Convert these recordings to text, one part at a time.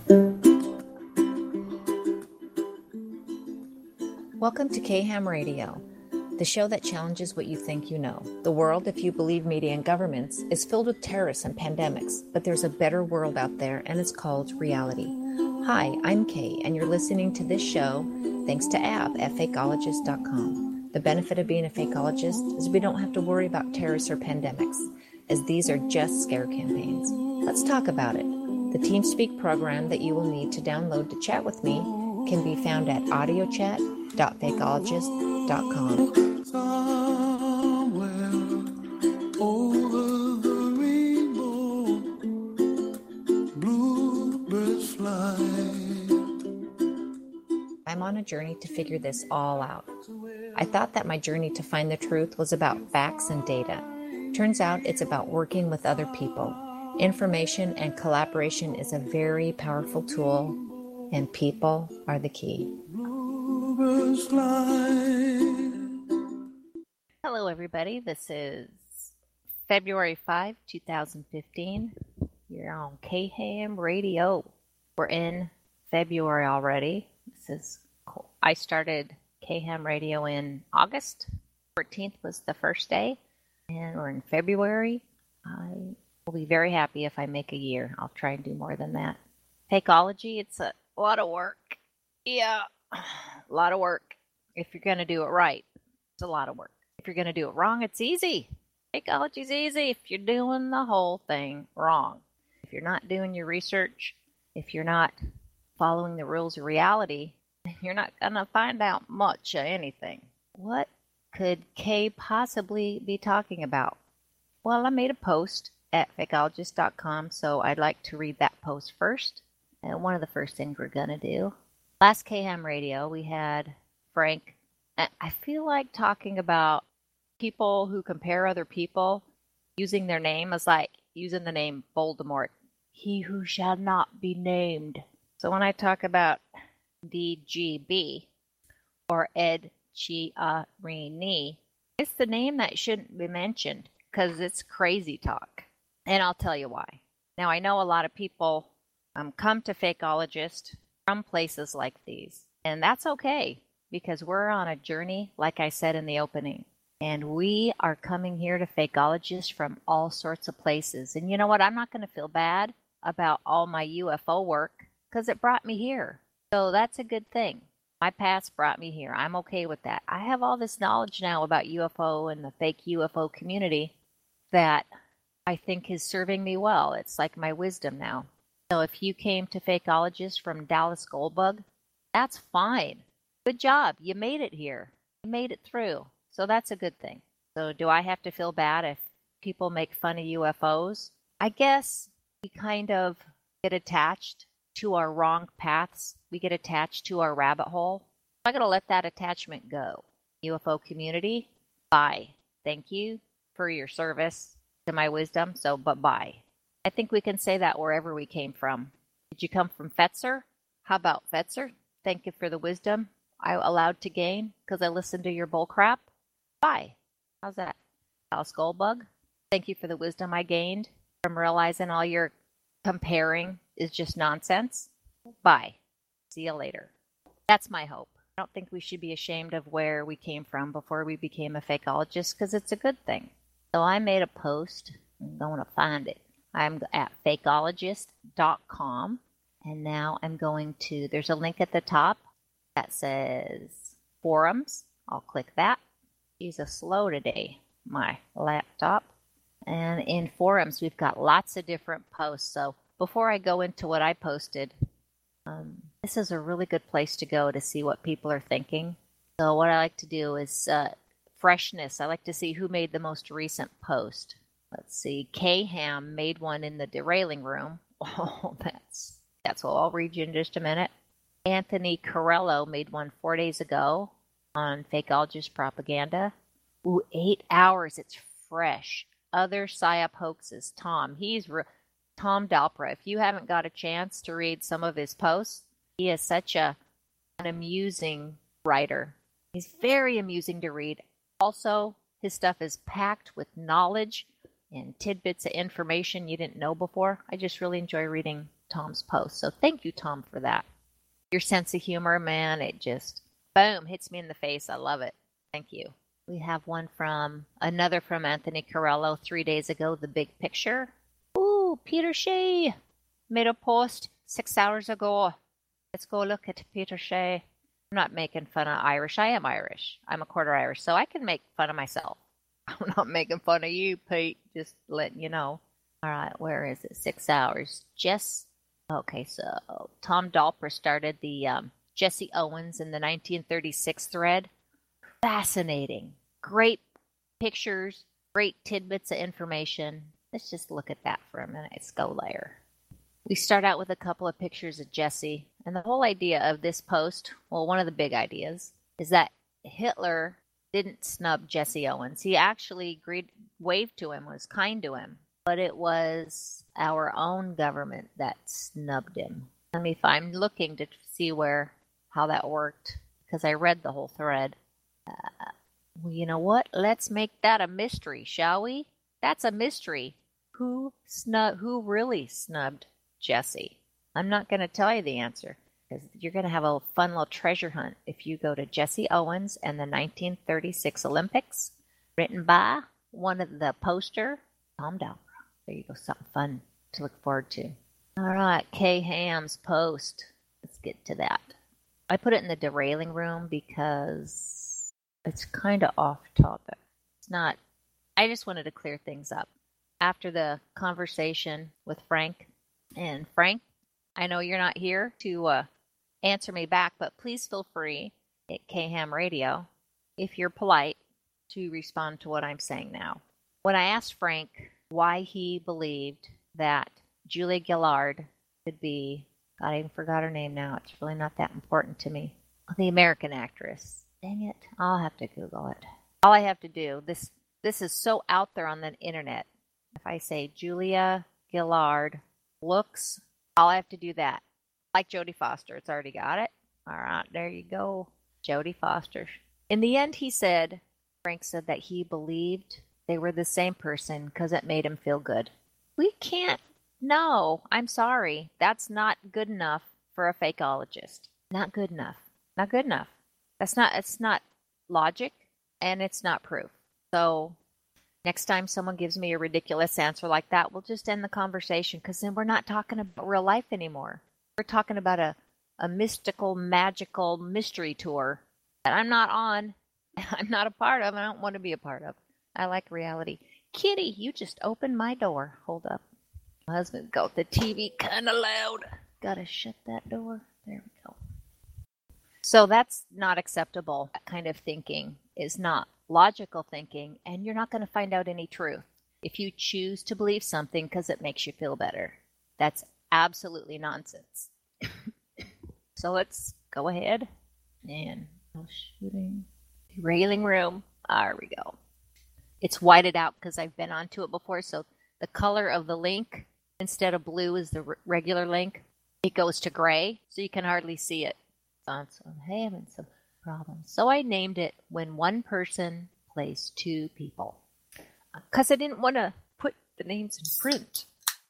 Welcome to KHAM Radio, the show that challenges what you think you know. The world, if you believe media and governments, is filled with terrorists and pandemics, but there's a better world out there, and it's called reality. Hi, I'm Kay, and you're listening to this show thanks to Ab at fakeologist.com. The benefit of being a fakeologist is we don't have to worry about terrorists or pandemics, as these are just scare campaigns. Let's talk about it. The TeamSpeak program that you will need to download to chat with me can be found at audiochat.fakeologist.com. Somewhere over the rainbow, bluebirds fly. I'm on a journey to figure this all out. I thought that my journey to find the truth was about facts and data. Turns out it's about working with other people. Information and collaboration is a very powerful tool, and people are the key. Hello, everybody. This is February 5, 2015. You're on KHAM Radio. We're in February already. This is cool. I started KHAM Radio in August. 14th was the first day, and we're in February. I will be very happy if I make a year. I'll try and do more than that. Fakeology, it's a lot of work. Yeah, a lot of work. If you're going to do it right, it's a lot of work. If you're going to do it wrong, it's easy. Fakeology's easy if you're doing the whole thing wrong. If you're not doing your research, if you're not following the rules of reality, you're not going to find out much of anything. What could Kay possibly be talking about? Well, I made a post at fakeologist.com, so I'd like to read that post first. And one of the first things we're going to do. Last KHAM Radio, we had Frank. I feel like talking about people who compare other people using their name as like using the name Voldemort. He who shall not be named. So when I talk about DGB or Ed Chiarini, it's the name that shouldn't be mentioned because it's crazy talk. And I'll tell you why. Now, I know a lot of people come to Fakeologist from places like these. And that's okay, because we're on a journey, like I said in the opening. And we are coming here to Fakeologist from all sorts of places. And you know what? I'm not going to feel bad about all my UFO work, because it brought me here. So that's a good thing. My past brought me here. I'm okay with that. I have all this knowledge now about UFO and the fake UFO community that I think is serving me well. It's like my wisdom now. So if you came to Fakeologist from Dallas Goldbug, that's fine. Good job. You made it here. You made it through. So that's a good thing. So do I have to feel bad if people make fun of UFOs? I guess we kind of get attached to our wrong paths. We get attached to our rabbit hole. I'm going to let that attachment go. UFO community, bye. Thank you for your service to my wisdom. So, but bye. I think we can say that wherever we came from. Did you come from Fetzer? How about Fetzer? Thank you for the wisdom I allowed to gain because I listened to your bull crap. Bye. How's that? Alice Goldbug? Thank you for the wisdom I gained from realizing all your comparing is just nonsense. Bye. See you later. That's my hope. I don't think we should be ashamed of where we came from before we became a fakeologist because it's a good thing. So I made a post. I'm going to find it. I'm at fakeologist.com, and now I'm going to, there's a link at the top that says forums. I'll click that. She's slow today, my laptop. And in forums, we've got lots of different posts. So before I go into what I posted, this is a really good place to go to see what people are thinking. So what I like to do is freshness. I like to see who made the most recent post. Let's see. KHAM made one in the derailing room. Oh, that's what I'll read you in just a minute. Anthony Corello made one 4 days ago on Fakeologist propaganda. Ooh, 8 hours. It's fresh. Other PSYOP hoaxes. Tom Dalpra. If you haven't got a chance to read some of his posts, he is such an amusing writer. He's very amusing to read. Also, his stuff is packed with knowledge and tidbits of information you didn't know before. I just really enjoy reading Tom's post. So thank you, Tom, for that. Your sense of humor, man, it just, boom, hits me in the face. I love it. Thank you. We have another from Anthony Carello 3 days ago, The Big Picture. Ooh, Peter Shea made a post 6 hours ago. Let's go look at Peter Shea. I'm not making fun of Irish. I am Irish. I'm a quarter Irish, so I can make fun of myself. I'm not making fun of you, Pete. Just letting you know. All right, where is it? 6 hours. Okay, so Tom Dalper started the Jesse Owens in the 1936 thread. Fascinating. Great pictures, great tidbits of information. Let's just look at that for a minute. Let's go there. We start out with a couple of pictures of Jesse. And the whole idea of this post, well, one of the big ideas, is that Hitler didn't snub Jesse Owens. He actually waved to him, was kind to him. But it was our own government that snubbed him. I'm looking to see how that worked, because I read the whole thread. Well, you know what? Let's make that a mystery, shall we? That's a mystery. Who really snubbed Jesse? I'm not going to tell you the answer, because you're going to have a fun little treasure hunt if you go to Jesse Owens and the 1936 Olympics, written by one of the poster, Tom Dalper. There you go, something fun to look forward to. All right, Kay Ham's post. Let's get to that. I put it in the derailing room because it's kind of off topic. It's not. I just wanted to clear things up. After the conversation with Frank, and Frank, I know you're not here to answer me back, but please feel free at KHAM Radio, if you're polite, to respond to what I'm saying now. When I asked Frank why he believed that Julia Gillard could be, God, I even forgot her name now. It's really not that important to me. The American actress. Dang it. I'll have to Google it. All I have to do, this is so out there on the internet. If I say Julia Gillard looks, all I have to do that. Like Jodie Foster. It's already got it. All right, there you go. Jodie Foster. In the end, Frank said that he believed they were the same person because it made him feel good. We can't. No, I'm sorry. That's not good enough for a fakeologist. Not good enough. Not good enough. It's not logic, and it's not proof. So next time someone gives me a ridiculous answer like that, we'll just end the conversation, because then we're not talking about real life anymore. We're talking about a mystical, magical mystery tour that I'm not on. I'm not a part of. I don't want to be a part of. I like reality. Kitty, you just opened my door. Hold up. My husband got the TV kind of loud. Gotta shut that door. There we go. So that's not acceptable. That kind of thinking is not logical thinking, and you're not going to find out any truth if you choose to believe something because it makes you feel better. That's absolutely nonsense. So let's go ahead and shooting. Derailing room. There we go. It's whited out because I've been onto it before, so the color of the link, instead of blue is the regular link, it goes to gray, so you can hardly see it. So I'm having some problems. So I named it When One Person Plays Two People, because I didn't want to put the names in print.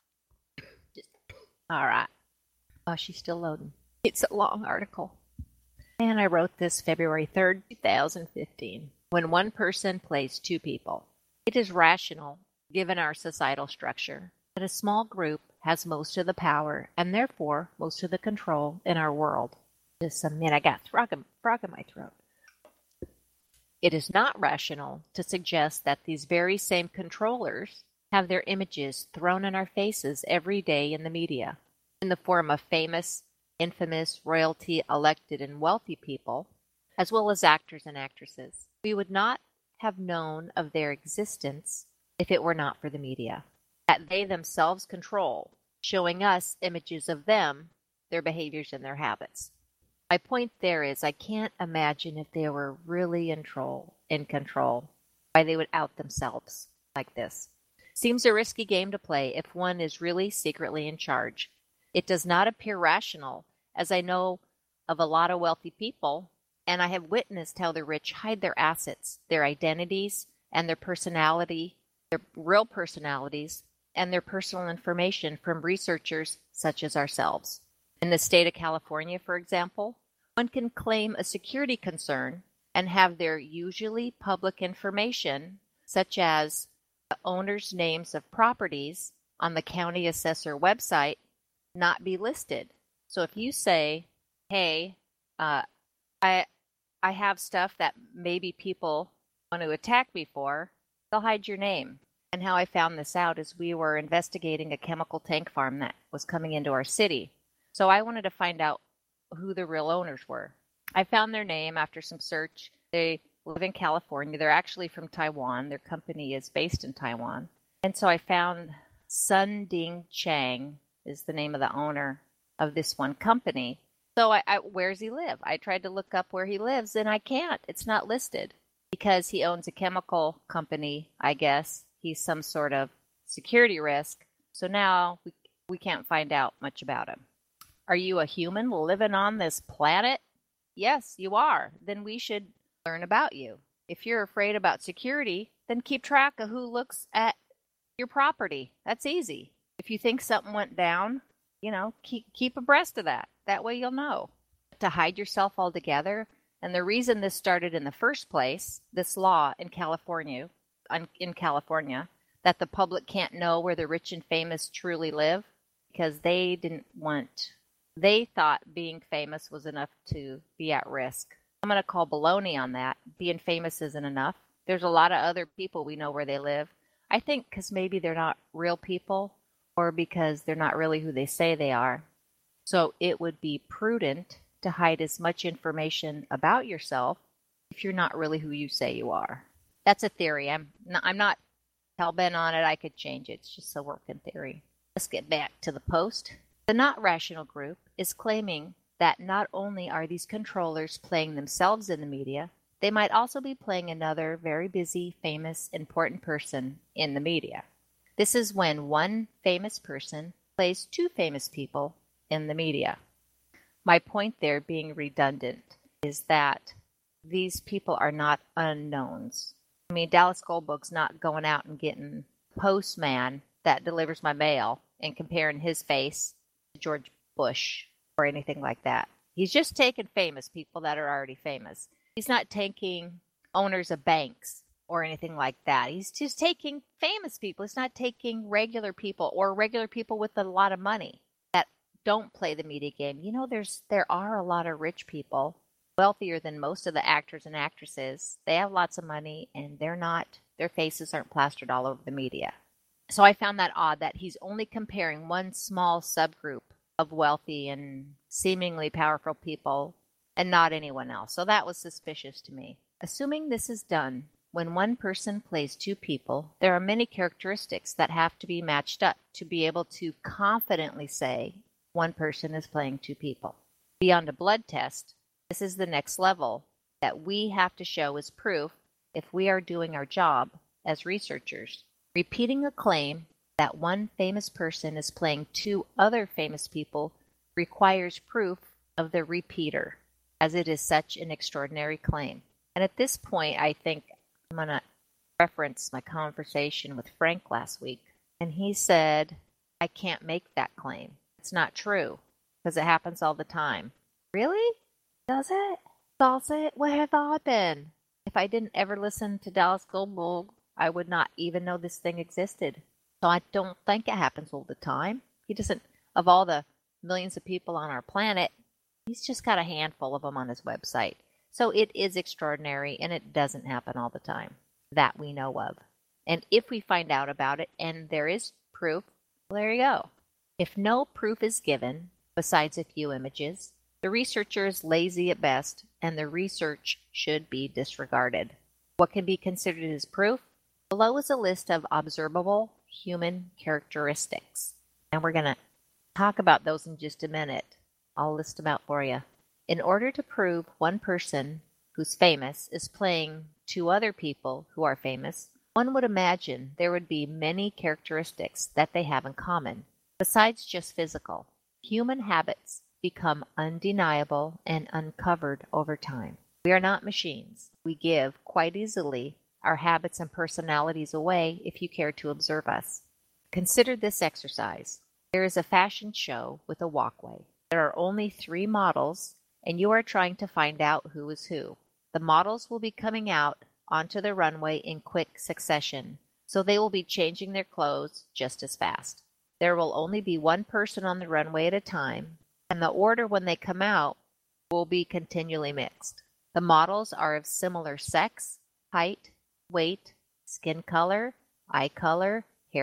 All right. Oh, she's still loading. It's a long article. And I wrote this February 3rd, 2015. When one person plays two people. It is rational, given our societal structure, that a small group has most of the power and therefore most of the control in our world. Just a minute, I got frog in my throat. It is not rational to suggest that these very same controllers have their images thrown in our faces every day in the media, in the form of famous, infamous, royalty, elected, and wealthy people, as well as actors and actresses. We would not have known of their existence if it were not for the media, that they themselves control, showing us images of them, their behaviors, and their habits. My point there is I can't imagine if they were really in control, why they would out themselves like this. Seems a risky game to play if one is really secretly in charge. It does not appear rational, as I know of a lot of wealthy people, and I have witnessed how the rich hide their assets, their identities, and their personality, their real personalities, and their personal information from researchers such as ourselves. In the state of California, for example, one can claim a security concern and have their usually public information, such as the owner's names of properties on the county assessor website, not be listed. So if you say, hey, I have stuff that maybe people want to attack me for, they'll hide your name. And how I found this out is we were investigating a chemical tank farm that was coming into our city. So I wanted to find out who the real owners were. I found their name after some search. They live in California. They're actually from Taiwan. Their company is based in Taiwan. And so I found Sun Ding Chang is the name of the owner of this one company. So where does he live? I tried to look up where he lives, and I can't. It's not listed because he owns a chemical company, I guess. He's some sort of security risk. So now we can't find out much about him. Are you a human living on this planet? Yes, you are. Then we should learn about you. If you're afraid about security, then keep track of who looks at your property. That's easy. If you think something went down, keep abreast of that. That way you'll know. To hide yourself altogether, and the reason this started in the first place, this law in California, that the public can't know where the rich and famous truly live, because they thought being famous was enough to be at risk. I'm going to call baloney on that. Being famous isn't enough. There's a lot of other people we know where they live. I think because maybe they're not real people or because they're not really who they say they are. So it would be prudent to hide as much information about yourself if you're not really who you say you are. That's a theory. I'm not hell-bent on it. I could change it. It's just a working theory. Let's get back to the post. The Not Rational group is claiming that not only are these controllers playing themselves in the media, they might also be playing another very busy, famous, important person in the media. This is when one famous person plays two famous people in the media. My point there, being redundant, is that these people are not unknowns. I mean, Dallas Goldbug's not going out and getting postman that delivers my mail and comparing his face to George Bush or anything like that. He's just taking famous people that are already famous. He's not taking owners of banks or anything like that. He's just taking famous people. He's not taking regular people or regular people with a lot of money that don't play the media game. There are a lot of rich people, wealthier than most of the actors and actresses. They have lots of money, and their faces aren't plastered all over the media. So I found that odd that he's only comparing one small subgroup of wealthy and seemingly powerful people and not anyone else. So that was suspicious to me. Assuming this is done when one person plays two people, there are many characteristics that have to be matched up to be able to confidently say one person is playing two people. Beyond a blood test, this is the next level that we have to show as proof if we are doing our job as researchers. Repeating a claim that one famous person is playing two other famous people requires proof of the repeater, as it is such an extraordinary claim. And at this point, I think I'm going to reference my conversation with Frank last week. And he said, I can't make that claim. It's not true, because it happens all the time. Really? Does it? Does it? Where have I been? If I didn't ever listen to Dallas Goldbug, I would not even know this thing existed. So I don't think it happens all the time. He doesn't, of all the millions of people on our planet, he's just got a handful of them on his website. So it is extraordinary, and it doesn't happen all the time that we know of. And if we find out about it and there is proof, well, there you go. If no proof is given, besides a few images, the researcher is lazy at best, and the research should be disregarded. What can be considered as proof? Below is a list of observable human characteristics. And we're going to talk about those in just a minute. I'll list them out for you. In order to prove one person who's famous is playing two other people who are famous, one would imagine there would be many characteristics that they have in common, besides just physical. Human habits become undeniable and uncovered over time. We are not machines. We give quite easily our habits and personalities away if you care to observe us. Consider this exercise. There is a fashion show with a walkway. There are only 3 models, and you are trying to find out who is who. The models will be coming out onto the runway in quick succession, so they will be changing their clothes just as fast. There will only be one person on the runway at a time, and the order when they come out will be continually mixed. The models are of similar sex, height, weight, skin color, eye color,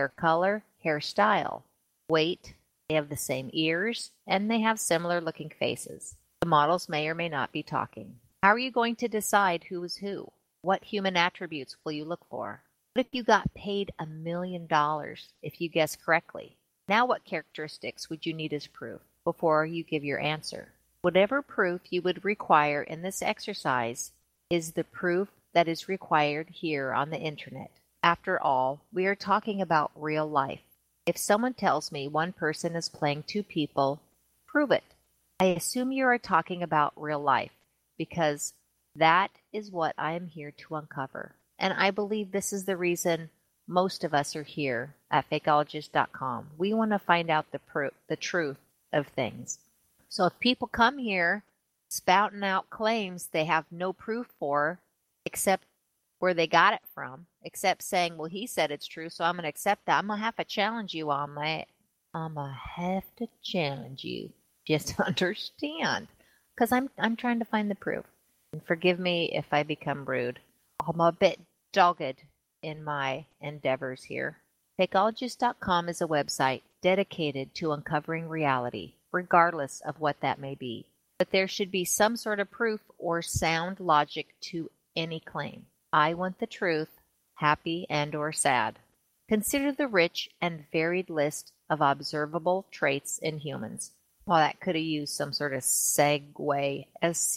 hairstyle, weight. They have the same ears, and they have similar looking faces. The models may or may not be talking. How are you going to decide who is who? What human attributes will you look for? What if you got paid $1 million if you guess correctly? Now what characteristics would you need as proof before you give your answer? Whatever proof you would require in this exercise is the proof that is required here on the internet. After all, we are talking about real life. If someone tells me one person is playing 2 people, prove it. I assume you are talking about real life because that is what I am here to uncover. And I believe this is the reason most of us are here at Fakeologist.com. We want to find out the truth of things. So if people come here spouting out claims they have no proof for, except where they got it from, except saying, well, he said it's true, so I'm going to accept that. I'm going to have to challenge you on that. I'm going to have to challenge you. Just understand. Because I'm trying to find the proof. And forgive me if I become rude. I'm a bit dogged in my endeavors here. Fakeologist.com is a website dedicated to uncovering reality, regardless of what that may be. But there should be some sort of proof or sound logic to any claim. I want the truth, happy and or sad. Consider the rich and varied list of observable traits in humans. Well, that could have used some sort of segue,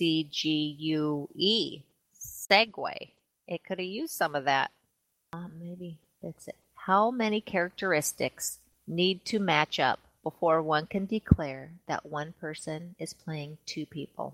S-C-G-U-E, segue. It could have used some of that. Maybe that's it. How many characteristics need to match up before one can declare that one person is playing 2 people?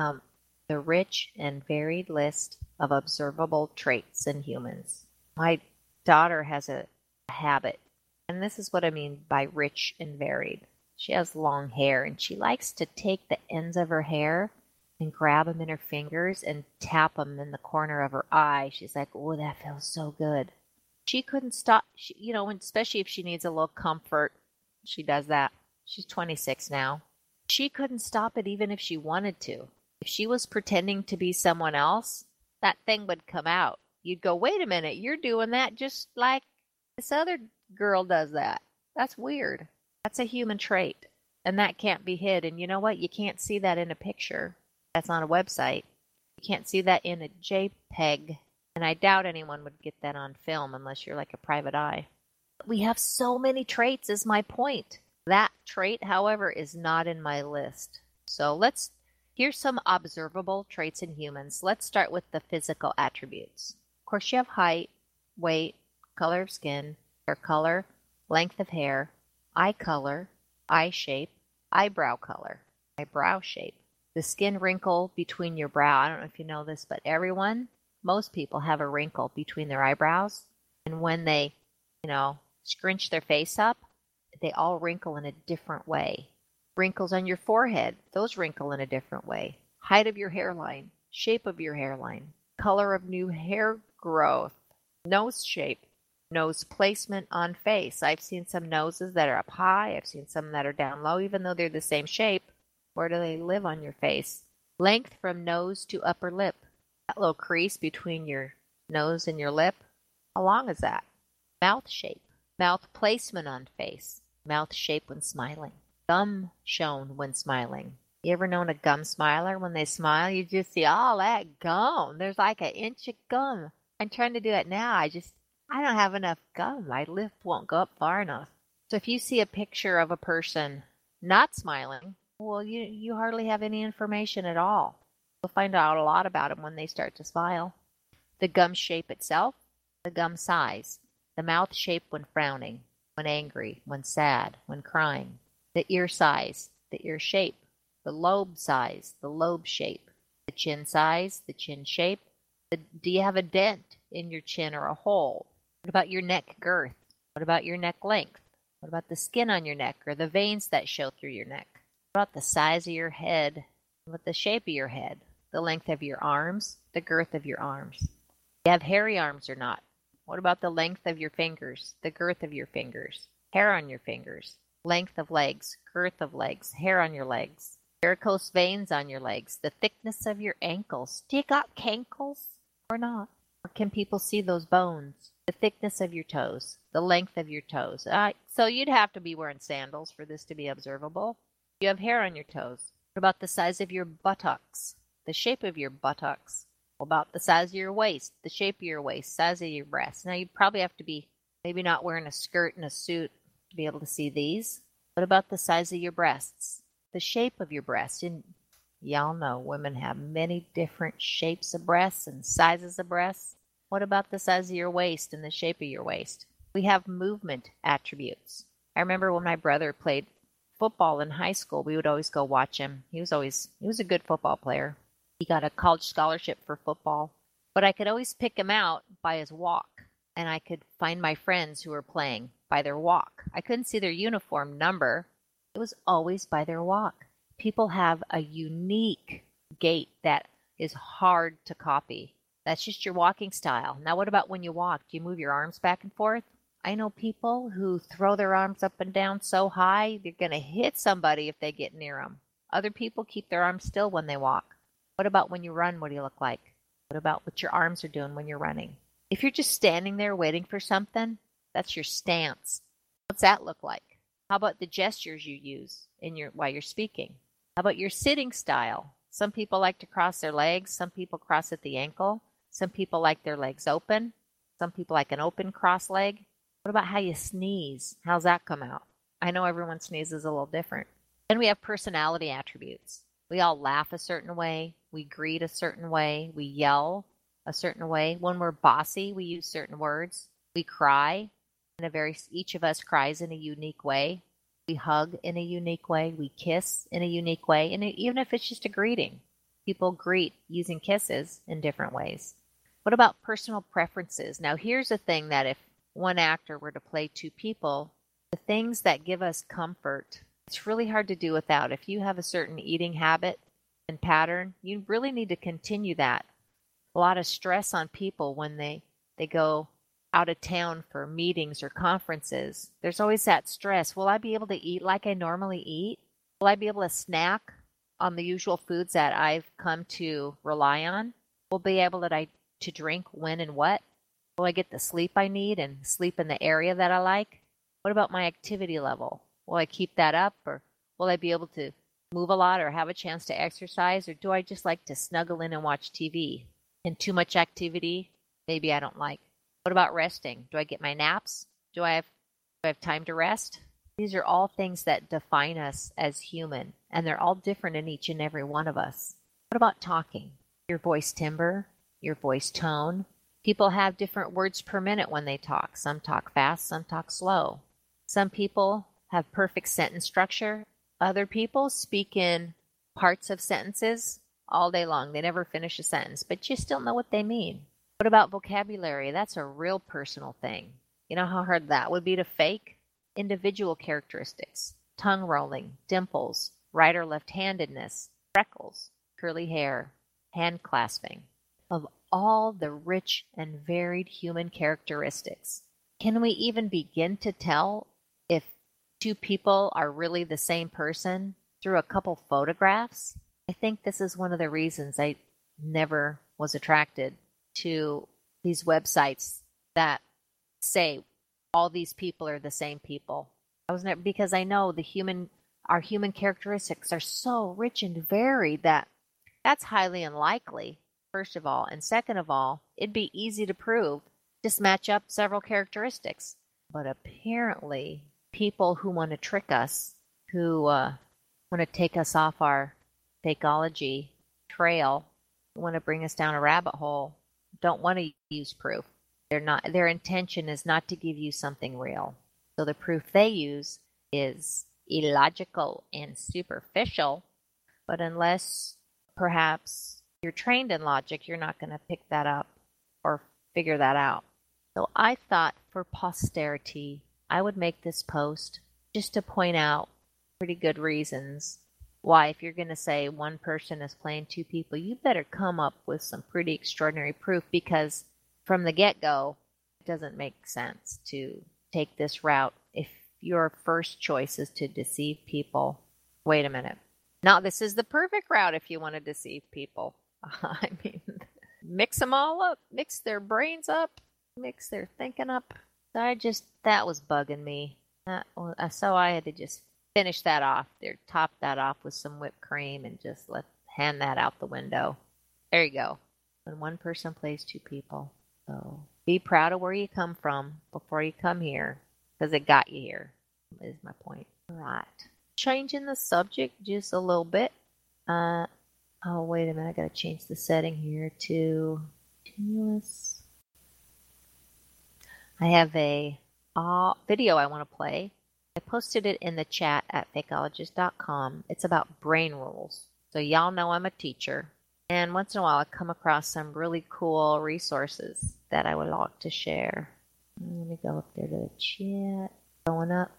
The rich and varied list of observable traits in humans. My daughter has a habit, and this is what I mean by rich and varied. She has long hair, and she likes to take the ends of her hair and grab them in her fingers and tap them in the corner of her eye. She's like, oh, that feels so good. She couldn't stop, especially if she needs a little comfort. She does that. She's 26 now. She couldn't stop it even if she wanted to. If she was pretending to be someone else, that thing would come out. You'd go, wait a minute, you're doing that just like this other girl does that. That's weird. That's a human trait, and that can't be hid. And you know what? You can't see that in a picture. That's on a website. You can't see that in a JPEG, and I doubt anyone would get that on film unless you're like a private eye. We have so many traits is my point. That trait, however, is not in my list. So here's some observable traits in humans. Let's start with the physical attributes. Of course, you have height, weight, color of skin, hair color, length of hair, eye color, eye shape, eyebrow color, eyebrow shape. The skin wrinkle between your brow. I don't know if you know this, but most people have a wrinkle between their eyebrows. And when they, scrunch their face up, they all wrinkle in a different way. Wrinkles on your forehead, those wrinkle in a different way. Height of your hairline, shape of your hairline, color of new hair growth, nose shape, nose placement on face. I've seen some noses that are up high. I've seen some that are down low, even though they're the same shape. Where do they live on your face? Length from nose to upper lip. That little crease between your nose and your lip. How long is that? Mouth shape. Mouth placement on face. Mouth shape when smiling. Gum shown when smiling. You ever known a gum smiler? When they smile, you just see all that gum. There's like 1 inch of gum. I'm trying to do it now. I don't have enough gum. My lip won't go up far enough. So if you see a picture of a person not smiling, well, you hardly have any information at all. You'll find out a lot about them when they start to smile. The gum shape itself, the gum size, the mouth shape when frowning, when angry, when sad, when crying, the ear size, the ear shape, the lobe size, the lobe shape, the chin size, the chin shape. Do you have a dent in your chin or a hole? What about your neck girth? What about your neck length? What about the skin on your neck or the veins that show through your neck? What about the size of your head? What the shape of your head? The length of your arms? The girth of your arms? Do you have hairy arms or not? What about the length of your fingers? The girth of your fingers? Hair on your fingers? Length of legs? Girth of legs? Hair on your legs? Varicose veins on your legs? The thickness of your ankles? Do you got cankles or not? Or can people see those bones? The thickness of your toes? The length of your toes? So you'd have to be wearing sandals for this to be observable. You have hair on your toes. What about the size of your buttocks? The shape of your buttocks? What about the size of your waist? The shape of your waist? Size of your breasts? Now you'd probably have to be maybe not wearing a skirt and a suit to be able to see these. What about the size of your breasts? The shape of your breasts? And y'all know women have many different shapes of breasts and sizes of breasts. What about the size of your waist and the shape of your waist? We have movement attributes. I remember when my brother played football in high school, we would always go watch him. He was a good football player. He got a college scholarship for football, but I could always pick him out by his walk, and I could find my friends who were playing by their walk. I couldn't see their uniform number. It was always by their walk. People have a unique gait that is hard to copy. That's just your walking style. Now, what about when you walk? Do you move your arms back and forth? I know people who throw their arms up and down so high, they're going to hit somebody if they get near them. Other people keep their arms still when they walk. What about when you run? What do you look like? What about what your arms are doing when you're running? If you're just standing there waiting for something, that's your stance. What's that look like? How about the gestures you use while you're speaking? How about your sitting style? Some people like to cross their legs. Some people cross at the ankle. Some people like their legs open. Some people like an open cross leg. What about how you sneeze? How's that come out? I know everyone sneezes a little different. Then we have personality attributes. We all laugh a certain way. We greet a certain way. We yell a certain way. When we're bossy, we use certain words. We cry. Each of us cries in a unique way. We hug in a unique way. We kiss in a unique way. And even if it's just a greeting, people greet using kisses in different ways. What about personal preferences? Now, here's the thing that if one actor were to play two people, the things that give us comfort, it's really hard to do without. If you have a certain eating habit and pattern, you really need to continue that. A lot of stress on people when they go out of town for meetings or conferences. There's always that stress. Will I be able to eat like I normally eat? Will I be able to snack on the usual foods that I've come to rely on? Will I be able to drink when and what? Will I get the sleep I need and sleep in the area that I like? What about my activity level? Will I keep that up, or will I be able to move a lot or have a chance to exercise, or do I just like to snuggle in and watch TV? And too much activity, maybe I don't like. What about resting? Do I get my naps? Do I have time to rest? These are all things that define us as human, and they're all different in each and every one of us. What about talking? Your voice timbre, your voice tone. People have different words per minute when they talk. Some talk fast, some talk slow. Some people have perfect sentence structure. Other people speak in parts of sentences all day long. They never finish a sentence, but you still know what they mean. What about vocabulary? That's a real personal thing. You know how hard that would be to fake? Individual characteristics, tongue rolling, dimples, right or left-handedness, freckles, curly hair, hand clasping. Of all the rich and varied human characteristics, can we even begin to tell if two people are really the same person through a couple photographs? I think this is one of the reasons I never was attracted to these websites that say all these people are the same people. I was never, because I know our human characteristics are so rich and varied that that's highly unlikely, first of all. And second of all, it'd be easy to prove. Just match up several characteristics. But apparently, people who want to trick us, who want to take us off our fakeology trail, want to bring us down a rabbit hole, don't want to use proof. Their intention is not to give you something real. So the proof they use is illogical and superficial, but unless perhaps you're trained in logic, you're not going to pick that up or figure that out. So I thought for posterity, I would make this post just to point out pretty good reasons why, if you're going to say one person is playing two people, you better come up with some pretty extraordinary proof, because from the get-go, it doesn't make sense to take this route if your first choice is to deceive people. Wait a minute. Now, this is the perfect route if you want to deceive people. I mean, mix them all up, mix their brains up, mix their thinking up. That was bugging me. So I had to just finish that off there, top that off with some whipped cream, and just hand that out the window. There you go. When one person plays two people. So be proud of where you come from before you come here, because it got you here, is my point. All right. Changing the subject just a little bit. Oh, wait a minute. I got to change the setting here to continuous. I have a video I want to play. I posted it in the chat at fakeologist.com. It's about brain rules. So y'all know I'm a teacher. And once in a while I come across some really cool resources that I would like to share. Let me go up there to the chat. Going up.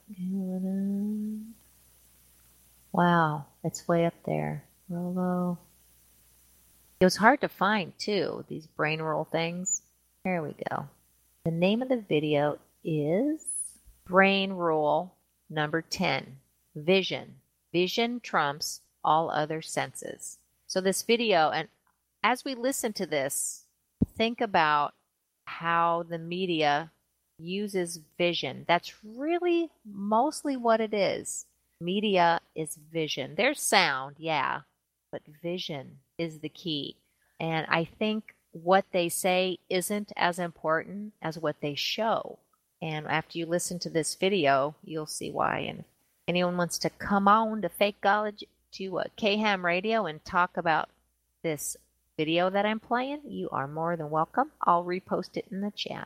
Wow, it's way up there. Real low. It was hard to find, too, these brain rule things. Here we go. The name of the video is Brain Rule Number 10, Vision. Vision trumps all other senses. So this video, and as we listen to this, think about how the media uses vision. That's really mostly what it is. Media is vision. There's sound, yeah, but vision is the key. And I think what they say isn't as important as what they show. And after you listen to this video, you'll see why. And if anyone wants to come on to Fakeology, to KHAM Radio, and talk about this video that I'm playing, you are more than welcome. I'll repost it in the chat.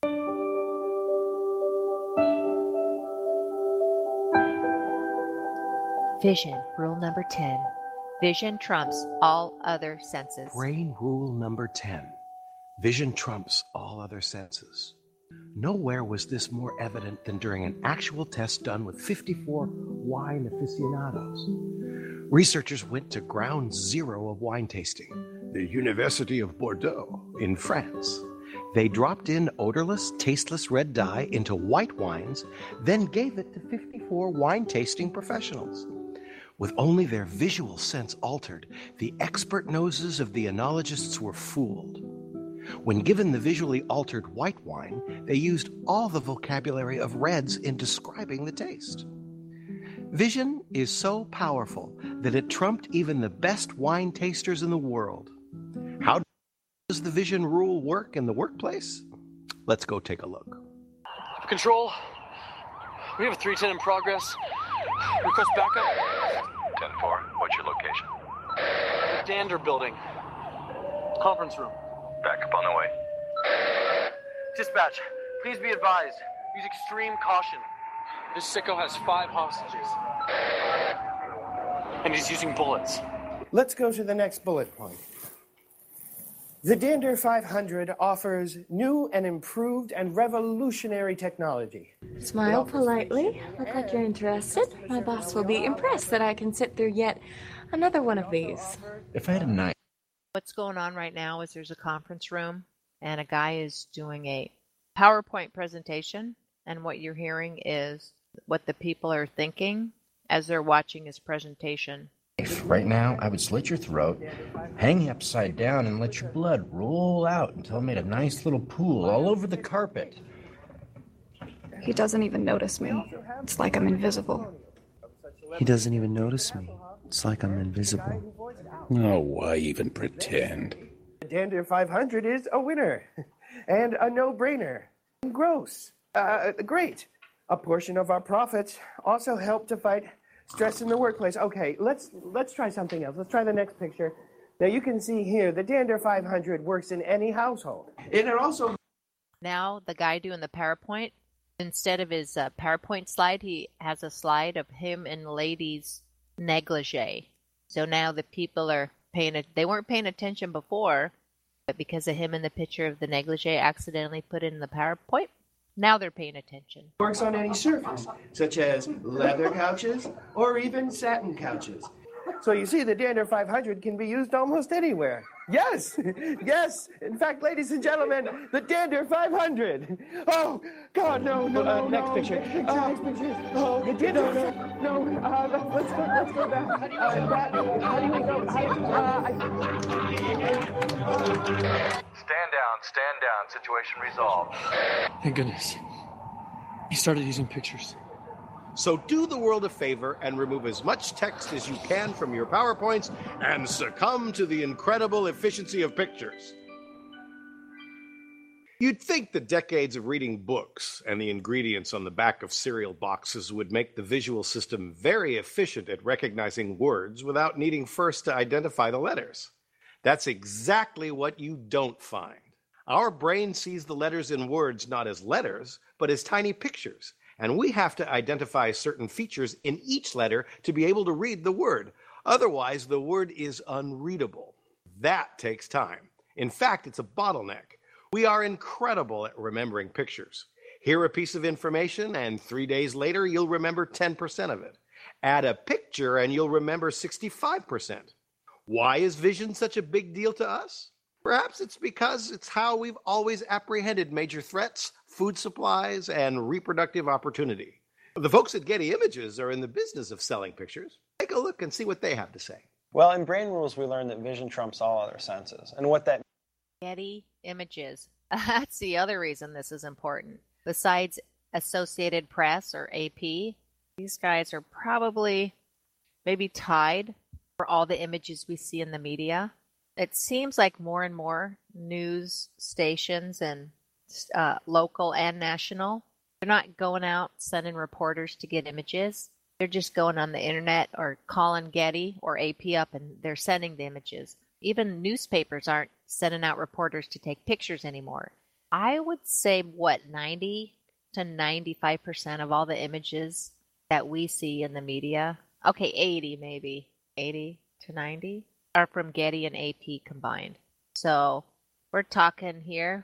Vision, rule number 10. Vision trumps all other senses. Brain rule number 10. Vision trumps all other senses. Nowhere was this more evident than during an actual test done with 54 wine aficionados. Researchers went to ground zero of wine tasting, the University of Bordeaux in France. They dropped in odorless, tasteless red dye into white wines, then gave it to 54 wine tasting professionals. With only their visual sense altered, the expert noses of the enologists were fooled. When given the visually altered white wine, they used all the vocabulary of reds in describing the taste. Vision is so powerful that it trumped even the best wine tasters in the world. How does the vision rule work in the workplace? Let's go take a look. Control, we have a 310 in progress. Request backup. 10-4, what's your location? The Dander building. Conference room. Backup on the way. Dispatch, please be advised. Use extreme caution. This sicko has 5 hostages. And he's using bullets. Let's go to the next bullet point. The Dander 500 offers new and improved and revolutionary technology. Smile politely. Look like you're interested. My boss will be impressed that I can sit through yet another one of these. If I had a knife. What's going on right now is there's a conference room and a guy is doing a PowerPoint presentation, and what you're hearing is what the people are thinking as they're watching his presentation. Right now, I would slit your throat, hang you upside down, and let your blood roll out until it made a nice little pool all over the carpet. He doesn't even notice me. It's like I'm invisible. He doesn't even notice me. It's like I'm invisible. Oh, why even pretend? The Dander 500 is a winner and a no-brainer. Gross. Great. A portion of our profits also help to fight stress in the workplace. Okay, let's try something else. Let's try the next picture. Now you can see here the Dander 500 works in any household. And it also... Now the guy doing the PowerPoint, instead of his PowerPoint slide, he has a slide of him in ladies' negligee. So now the people are they weren't paying attention before, but because of him in the picture of the negligee accidentally put it in the PowerPoint, Now they're paying attention. Works on any surface, such as leather couches or even satin couches. So you see, the Dander 500 can be used almost anywhere. Yes, yes. In fact, ladies and gentlemen, the Dander 500. Oh, God, no. Next picture. Next picture. Oh, the Dander. No. Let's go back. How do we go? Stand down. Situation resolved. Thank goodness. He started using pictures. So do the world a favor and remove as much text as you can from your PowerPoints and succumb to the incredible efficiency of pictures. You'd think the decades of reading books and the ingredients on the back of cereal boxes would make the visual system very efficient at recognizing words without needing first to identify the letters. That's exactly what you don't find. Our brain sees the letters in words not as letters, but as tiny pictures. And we have to identify certain features in each letter to be able to read the word. Otherwise, the word is unreadable. That takes time. In fact, it's a bottleneck. We are incredible at remembering pictures. Hear a piece of information, and 3 days later, you'll remember 10% of it. Add a picture, and you'll remember 65%. Why is vision such a big deal to us? Perhaps it's because it's how we've always apprehended major threats, food supplies, and reproductive opportunity. The folks at Getty Images are in the business of selling pictures. Take a look and see what they have to say. Well, in Brain Rules, we learned that vision trumps all other senses. And what that Getty Images. That's the other reason this is important. Besides Associated Press or AP, these guys are probably maybe tied for all the images we see in the media. It seems like more and more news stations and local and national, they're not going out sending reporters to get images. They're just going on the internet or calling Getty or AP up and they're sending the images. Even newspapers aren't sending out reporters to take pictures anymore. I would say, 90 to 95% of all the images that we see in the media, okay, 80 to 90, are from Getty and AP combined. So we're talking here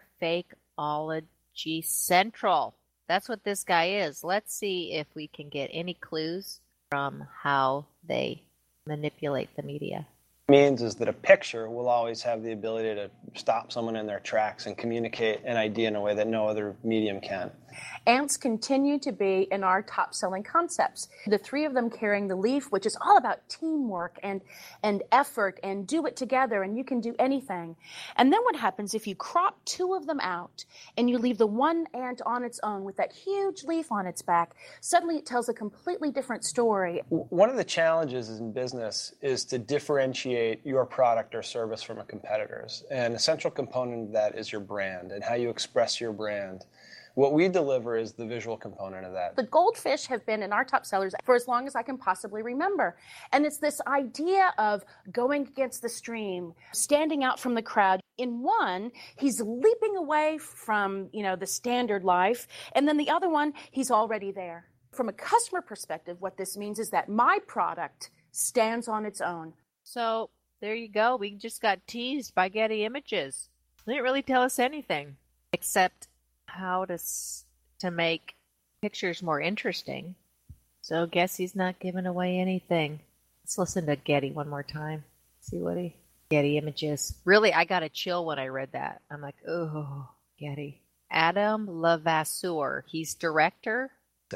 Fakeology Central. That's what this guy is. Let's see if we can get any clues from how they manipulate the media. means is that a picture will always have the ability to stop someone in their tracks and communicate an idea in a way that no other medium can. Ants continue to be in our top-selling concepts. The three of them carrying the leaf, which is all about teamwork and effort and do it together and you can do anything. And then what happens if you crop two of them out and you leave the one ant on its own with that huge leaf on its back, suddenly it tells a completely different story. One of the challenges in business is to differentiate your product or service from a competitor's. And a central component of that is your brand and how you express your brand. What we deliver is the visual component of that. The goldfish have been in our top sellers for as long as I can possibly remember. And it's this idea of going against the stream, standing out from the crowd. In one, he's leaping away from, the standard life. And then the other one, he's already there. From a customer perspective, what this means is that my product stands on its own. So there you go. We just got teased by Getty Images. They didn't really tell us anything except how to make pictures more interesting. So guess he's not giving away anything. Let's listen to Getty one more time. See what Getty Images. Really, I got a chill when I read that. I'm like, oh, Getty. Adam Levasseur. He's director.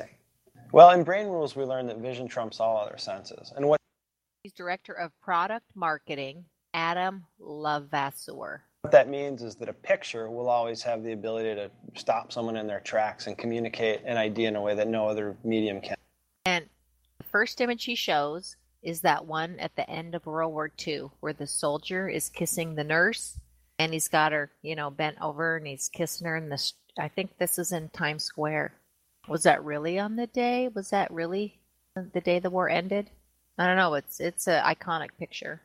Well, in Brain Rules, we learned that vision trumps all other senses. And He's director of product marketing, Adam Levasseur. What that means is that a picture will always have the ability to stop someone in their tracks and communicate an idea in a way that no other medium can. And the first image he shows is that one at the end of World War II where the soldier is kissing the nurse and he's got her, bent over and he's kissing her in the, I think this is in Times Square. Was that really on the day? Was that really the day the war ended? I don't know. It's an iconic picture.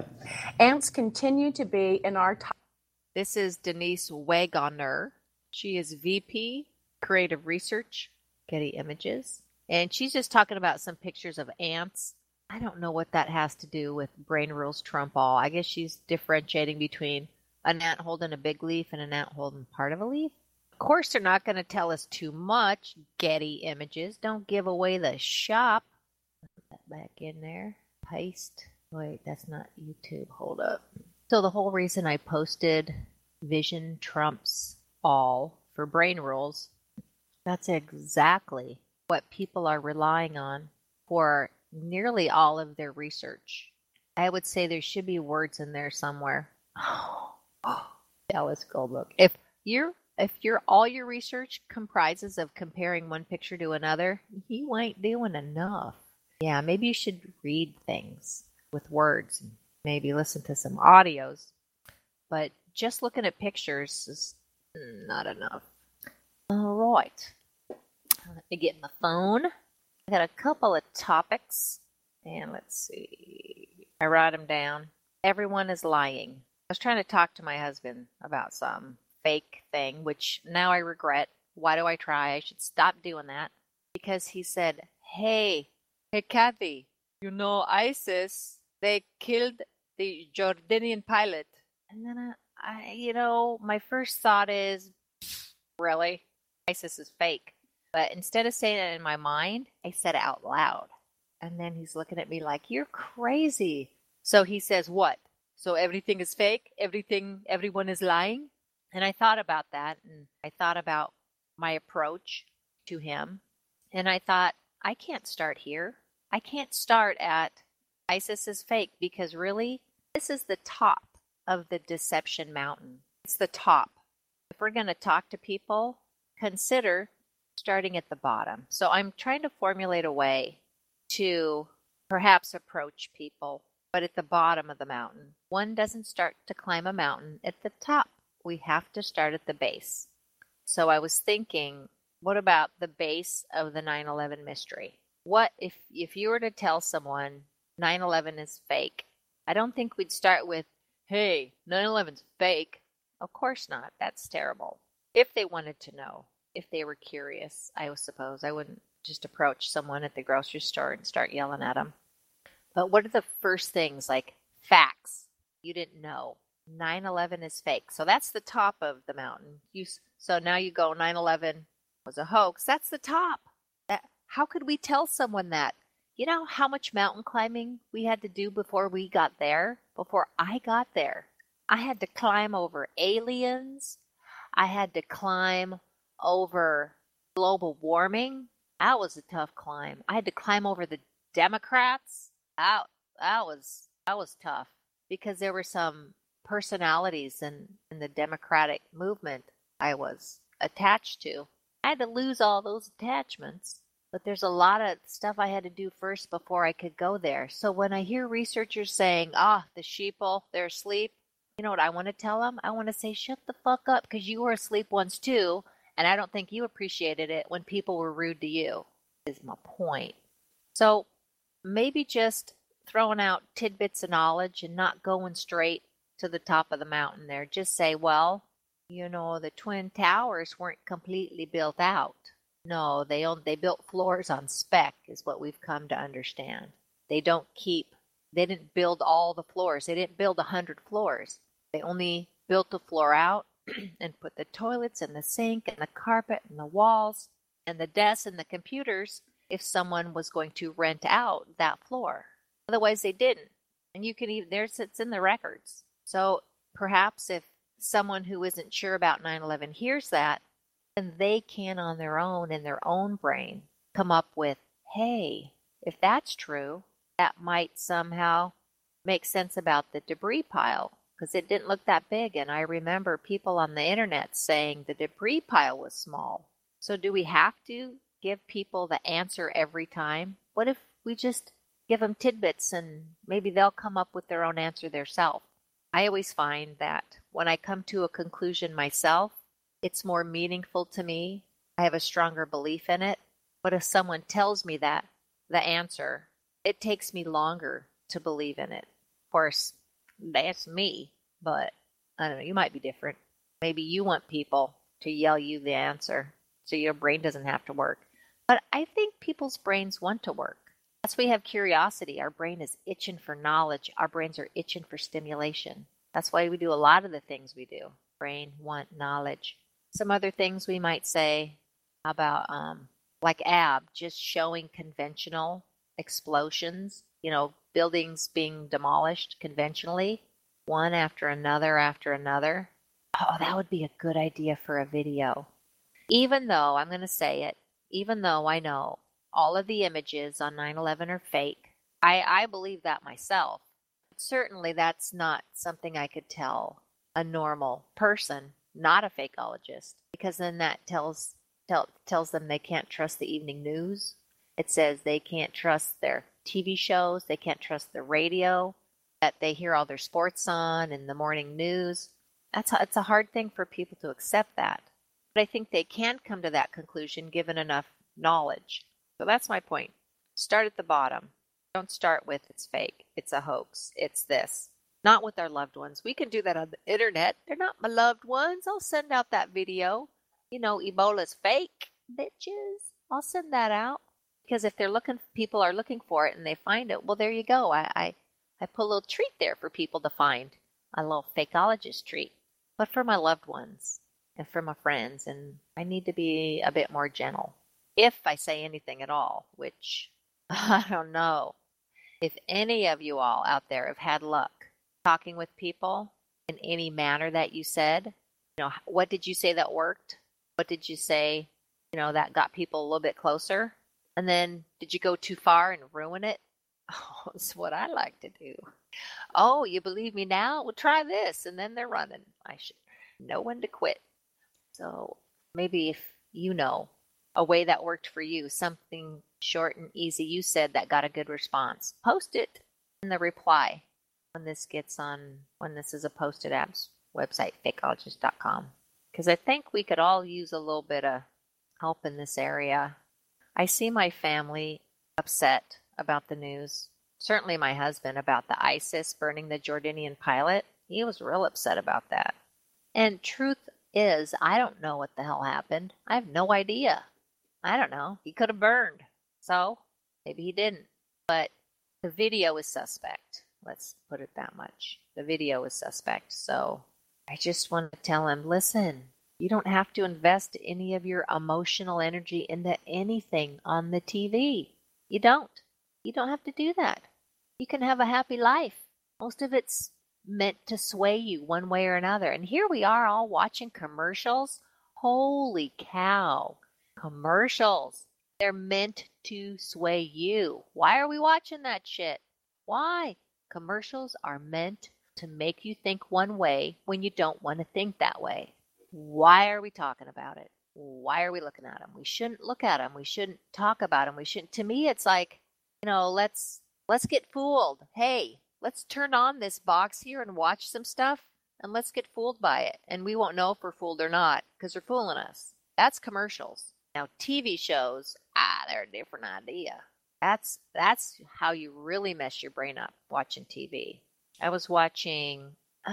Ants continue to be in our top. This is Denise Wagoner. She is VP, Creative Research, Getty Images. And she's just talking about some pictures of ants. I don't know what that has to do with Brain Rules Trump All. I guess she's differentiating between an ant holding a big leaf and an ant holding part of a leaf. course, they're not going to tell us too much. Getty Images. Don't give away the shop. Put that back in there. Paste. Wait, that's not YouTube. Hold up. So the whole reason I posted Vision Trumps All for Brain Rules, that's exactly what people are relying on for nearly all of their research. I would say there should be words in there somewhere. Dallas Goldbook. If all your research comprises of comparing one picture to another, you ain't doing enough. Yeah, maybe you should read things with words and maybe listen to some audios. But just looking at pictures is not enough. All right. Let me get my phone. I got a couple of topics. And let's see. I write them down. Everyone is lying. I was trying to talk to my husband about some fake thing, which now I regret. Why do I try? I should stop doing that. Because he said, hey, Kathy, you know ISIS, they killed the Jordanian pilot. And then my first thought is, really? ISIS is fake. But instead of saying it in my mind, I said it out loud. And then he's looking at me like, you're crazy. So he says, what? So everything is fake? Everyone is lying? And I thought about that, and I thought about my approach to him. And I thought, I can't start here. I can't start at ISIS is fake, because really, this is the top of the deception mountain. It's the top. If we're going to talk to people, consider starting at the bottom. So I'm trying to formulate a way to perhaps approach people, but at the bottom of the mountain. One doesn't start to climb a mountain at the top. We have to start at the base. So I was thinking, what about the base of the 9/11 mystery? What if you were to tell someone 9/11 is fake? I don't think we'd start with, hey, 9/11's fake. Of course not. That's terrible. If they wanted to know, if they were curious, I suppose I wouldn't just approach someone at the grocery store and start yelling at them. But what are the first things, like facts you didn't know? 9/11 is fake. So that's the top of the mountain. So now you go, 9/11 was a hoax. That's the top. How could we tell someone that? You know how much mountain climbing we had to do before we got there? Before I got there. I had to climb over aliens. I had to climb over global warming. That was a tough climb. I had to climb over the Democrats. That was tough, because there were some personalities in the Democratic movement I was attached to. I had to lose all those attachments, but there's a lot of stuff I had to do first before I could go there. So when I hear researchers saying, the sheeple, they're asleep, you know what I want to tell them? I want to say, shut the fuck up, because you were asleep once too, and I don't think you appreciated it when people were rude to you, is my point. So maybe just throwing out tidbits of knowledge and not going straight to the top of the mountain there. Just say, well, the Twin Towers weren't completely built out. No, they built floors on spec, is what we've come to understand. They didn't build all the floors. They didn't build 100 floors. They only built the floor out and put the toilets and the sink and the carpet and the walls and the desks and the computers if someone was going to rent out that floor. Otherwise, they didn't. And you can even, it's in the records. So perhaps if someone who isn't sure about 9/11 hears that, then they can on their own, in their own brain, come up with, hey, if that's true, that might somehow make sense about the debris pile, because it didn't look that big. And I remember people on the internet saying the debris pile was small. So do we have to give people the answer every time? What if we just give them tidbits and maybe they'll come up with their own answer themselves? I always find that when I come to a conclusion myself, it's more meaningful to me. I have a stronger belief in it. But if someone tells me that, the answer, it takes me longer to believe in it. Of course, that's me, but I don't know, you might be different. Maybe you want people to yell you the answer so your brain doesn't have to work. But I think people's brains want to work. That's why we have curiosity. Our brain is itching for knowledge. Our brains are itching for stimulation. That's why we do a lot of the things we do. Brain want knowledge. Some other things we might say about, like AB, just showing conventional explosions, buildings being demolished conventionally, one after another. Oh, that would be a good idea for a video. Even though, I'm going to say it, even though I know all of the images on 9/11 are fake, I believe that myself. Certainly that's not something I could tell a normal person, not a fakeologist, because then that tells them they can't trust the evening news. It says they can't trust their TV shows, they can't trust the radio, that they hear all their sports on in the morning news. It's a hard thing for people to accept that. But I think they can come to that conclusion given enough knowledge. So that's my point. Start at the bottom. Don't start with it's fake, it's a hoax, it's this. Not with our loved ones. We can do that on the internet. They're not my loved ones. I'll send out that video. Ebola's fake, bitches. I'll send that out. Because if people are looking for it and they find it, well, there you go. I put a little treat there for people to find. A little fakeologist treat. But for my loved ones and for my friends, and I need to be a bit more gentle. If I say anything at all, which I don't know. If any of you all out there have had luck talking with people in any manner that you said, what did you say that worked? What did you say, that got people a little bit closer? And then did you go too far and ruin it? Oh, it's what I like to do. Oh, you believe me now? Well, try this. And then they're running. I should know when to quit. So maybe if you know a way that worked for you, something short and easy you said that got a good response, post it in the reply when this is a posted apps website, fakeologist.com. Because I think we could all use a little bit of help in this area. I see my family upset about the news. Certainly my husband about the ISIS burning the Jordanian pilot. He was real upset about that. And truth is, I don't know what the hell happened. I have no idea. I don't know. He could have burned. So, maybe he didn't. But the video is suspect. Let's put it that much. The video is suspect. So, I just want to tell him, listen, you don't have to invest any of your emotional energy into anything on the TV. You don't. You don't have to do that. You can have a happy life. Most of it's meant to sway you one way or another. And here we are all watching commercials. Holy cow. Commercials. They're meant to sway you. Why are we watching that shit? Why? Commercials are meant to make you think one way when you don't want to think that way. Why are we talking about it? Why are we looking at them? We shouldn't look at them. We shouldn't talk about them. To me, it's like, let's get fooled. Hey, let's turn on this box here and watch some stuff and let's get fooled by it. And we won't know if we're fooled or not because they're fooling us. That's commercials. Now, TV shows, they're a different idea. That's how you really mess your brain up watching TV. I was watching,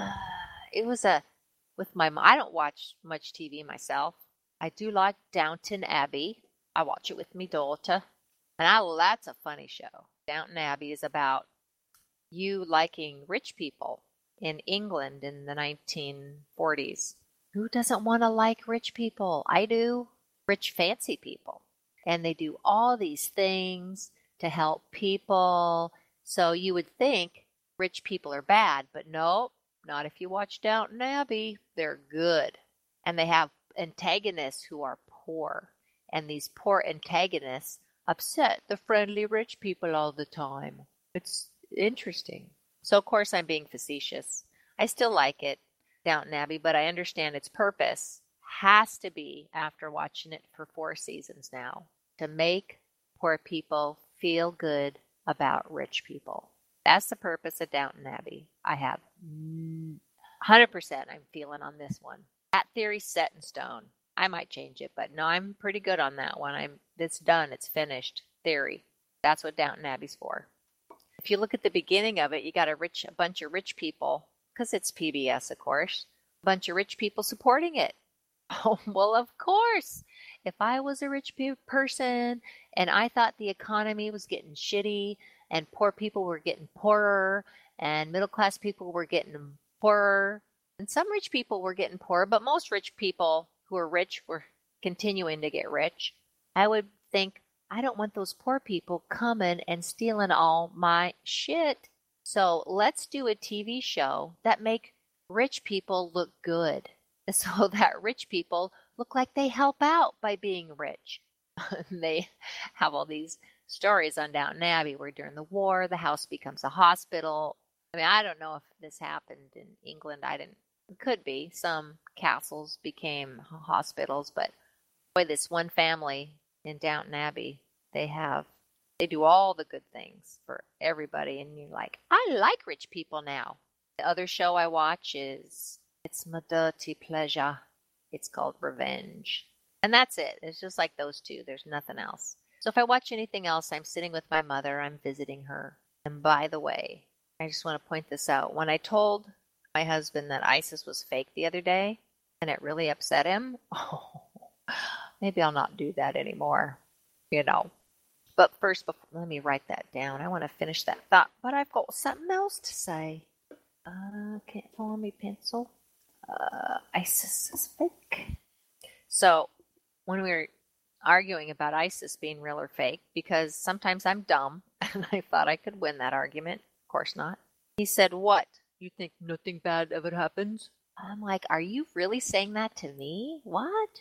with my mom. I don't watch much TV myself. I do like Downton Abbey. I watch it with my daughter. And that's a funny show. Downton Abbey is about you liking rich people in England in the 1940s. Who doesn't want to like rich people? I do. Rich, fancy people. And they do all these things to help people. So you would think rich people are bad, but no, not if you watch Downton Abbey. They're good. And they have antagonists who are poor. And these poor antagonists upset the friendly rich people all the time. It's interesting. So, of course, I'm being facetious. I still like it, Downton Abbey, but I understand its purpose has to be, after watching it for 4 seasons now, to make poor people feel good about rich people. That's the purpose of Downton Abbey. I have 100% I'm feeling on this one. That theory's set in stone. I might change it, but no, I'm pretty good on that one. It's done. It's finished. Theory. That's what Downton Abbey's for. If you look at the beginning of it, you got a bunch of rich people, because it's PBS, of course, a bunch of rich people supporting it. Oh, well, of course. If I was a rich person and I thought the economy was getting shitty and poor people were getting poorer and middle-class people were getting poorer, and some rich people were getting poorer, but most rich people who are rich were continuing to get rich, I would think, I don't want those poor people coming and stealing all my shit. So let's do a TV show that make rich people look good, so that rich people look like they help out by being rich. They have all these stories on Downton Abbey where during the war, the house becomes a hospital. I mean, I don't know if this happened in England. It could be. Some castles became hospitals, but boy, this one family in Downton Abbey, they do all the good things for everybody, and you're like, I like rich people now. The other show I watch it's my dirty pleasure. It's called Revenge. And that's it. It's just like those two. There's nothing else. So if I watch anything else, I'm sitting with my mother. I'm visiting her. And by the way, I just want to point this out. When I told my husband that ISIS was fake the other day, and it really upset him, maybe I'll not do that anymore, But first, let me write that down. I want to finish that thought, but I've got something else to say. Can't follow me, pencil. ISIS is fake. So when we were arguing about ISIS being real or fake, because sometimes I'm dumb, and I thought I could win that argument. Of course not. He said, what? You think nothing bad ever happens? I'm like, are you really saying that to me? What?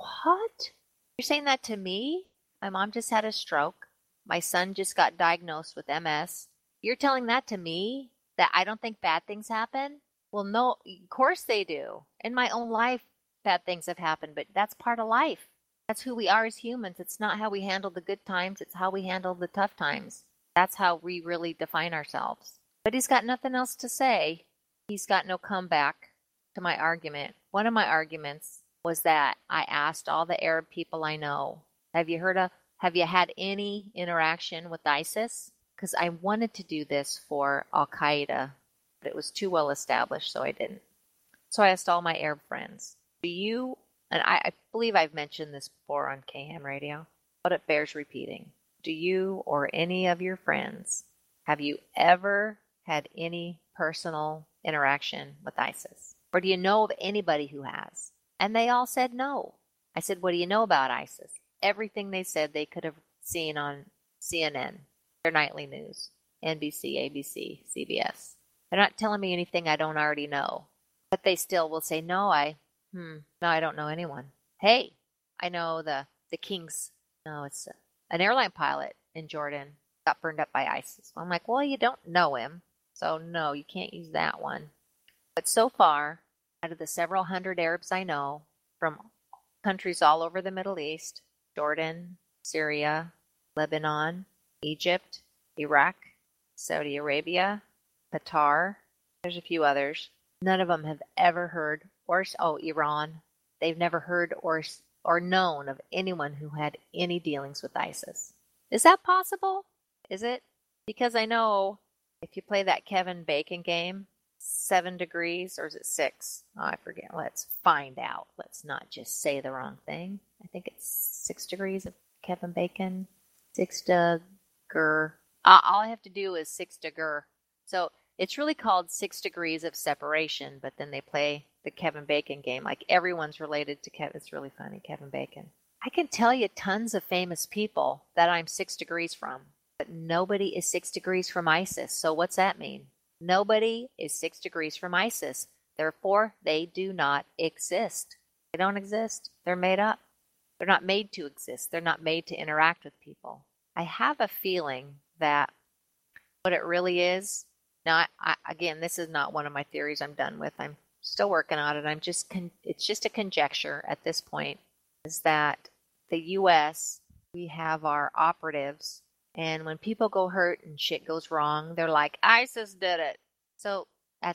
You're saying that to me? My mom just had a stroke. My son just got diagnosed with MS. You're telling that to me? That I don't think bad things happen? Well, no, of course they do. In my own life, bad things have happened, but that's part of life. That's who we are as humans. It's not how we handle the good times. It's how we handle the tough times. That's how we really define ourselves. But he's got nothing else to say. He's got no comeback to my argument. One of my arguments was that I asked all the Arab people I know, have you had any interaction with ISIS? Because I wanted to do this for Al-Qaeda, but it was too well established, so I didn't. So I asked all my Arab friends, do you, and I believe I've mentioned this before on KHAM radio, but it bears repeating. Do you or any of your friends, have you ever had any personal interaction with ISIS? Or do you know of anybody who has? And they all said no. I said, what do you know about ISIS? Everything they said they could have seen on CNN, their nightly news, NBC, ABC, CBS. They're not telling me anything I don't already know. But they still will say, no, I don't know anyone. Hey, I know the King's, it's an airline pilot in Jordan got burned up by ISIS. I'm like, well, you don't know him. So no, you can't use that one. But so far, out of the several hundred Arabs I know from countries all over the Middle East, Jordan, Syria, Lebanon, Egypt, Iraq, Saudi Arabia, Qatar, there's a few others. None of them have ever heard, Iran. They've never heard or known of anyone who had any dealings with ISIS. Is that possible? Is it? Because I know if you play that Kevin Bacon game, 7 degrees, or is it 6? Oh, I forget. Let's find out. Let's not just say the wrong thing. I think it's 6 degrees of Kevin Bacon. 6 degrees. All I have to do is 6 degrees. So it's really called 6 degrees of separation, but then they play the Kevin Bacon game. Like everyone's related to Kevin. It's really funny, Kevin Bacon. I can tell you tons of famous people that I'm 6 degrees from, but nobody is 6 degrees from ISIS. So what's that mean? Nobody is 6 degrees from ISIS. Therefore, they do not exist. They don't exist. They're made up. They're not made to exist. They're not made to interact with people. I have a feeling that what it really is, now, again, this is not one of my theories I'm done with. I'm still working on it. It's just a conjecture at this point, is that the U.S., we have our operatives, and when people go hurt and shit goes wrong, they're like, ISIS did it. So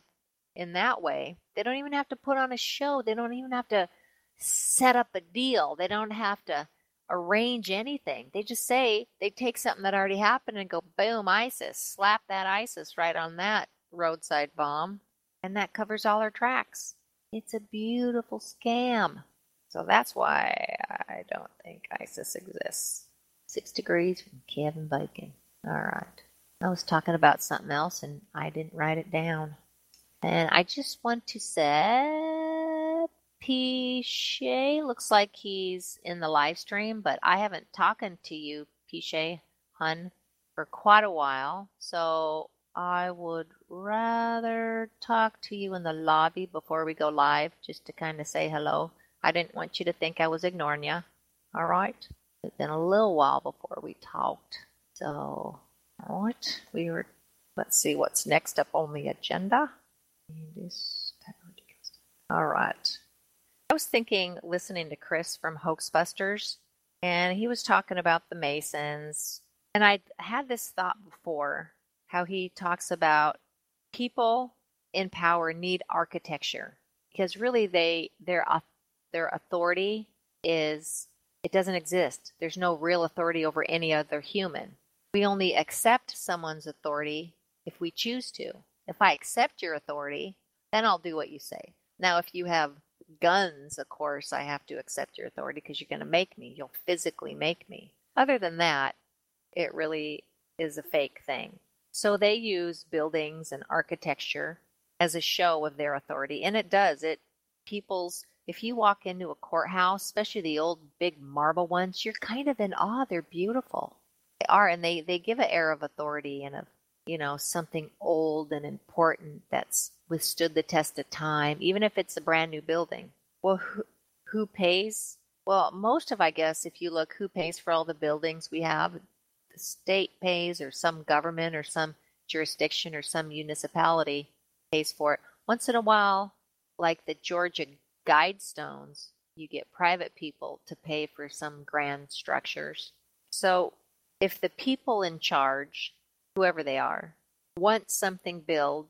in that way, they don't even have to put on a show. They don't even have to set up a deal. They don't have to arrange anything. They just say, they take something that already happened and go, boom, ISIS. Slap that ISIS right on that roadside bomb. And that covers all our tracks. It's a beautiful scam. So that's why I don't think ISIS exists. 6 degrees from Kevin Bacon. All right. I was talking about something else and I didn't write it down. And I just want to say, Pichet looks like he's in the live stream, but I haven't talked to you, Pichet Hun, for quite a while. So I would rather talk to you in the lobby before we go live, just to kind of say hello. I didn't want you to think I was ignoring you. All right? It's been a little while before we talked. So, all right. Let's see what's next up on the agenda. All right. I was thinking, listening to Chris from Hoaxbusters, and he was talking about the Masons. And I had this thought before, how he talks about people in power need architecture, because really their authority it doesn't exist. There's no real authority over any other human. We only accept someone's authority if we choose to. If I accept your authority, then I'll do what you say. Now, if you have guns, of course, I have to accept your authority because you're going to make me. You'll physically make me. Other than that, it really is a fake thing. So they use buildings and architecture as a show of their authority. And it does. If you walk into a courthouse, especially the old big marble ones, you're kind of in awe. They're beautiful. They are. And they give an air of authority and of, something old and important that's withstood the test of time, even if it's a brand new building. Well, who pays? Well, I guess, if you look, who pays for all the buildings we have? The state pays, or some government, or some jurisdiction, or some municipality pays for it. Once in a while, like the Georgia Guidestones, you get private people to pay for some grand structures. So if the people in charge, whoever they are, want something built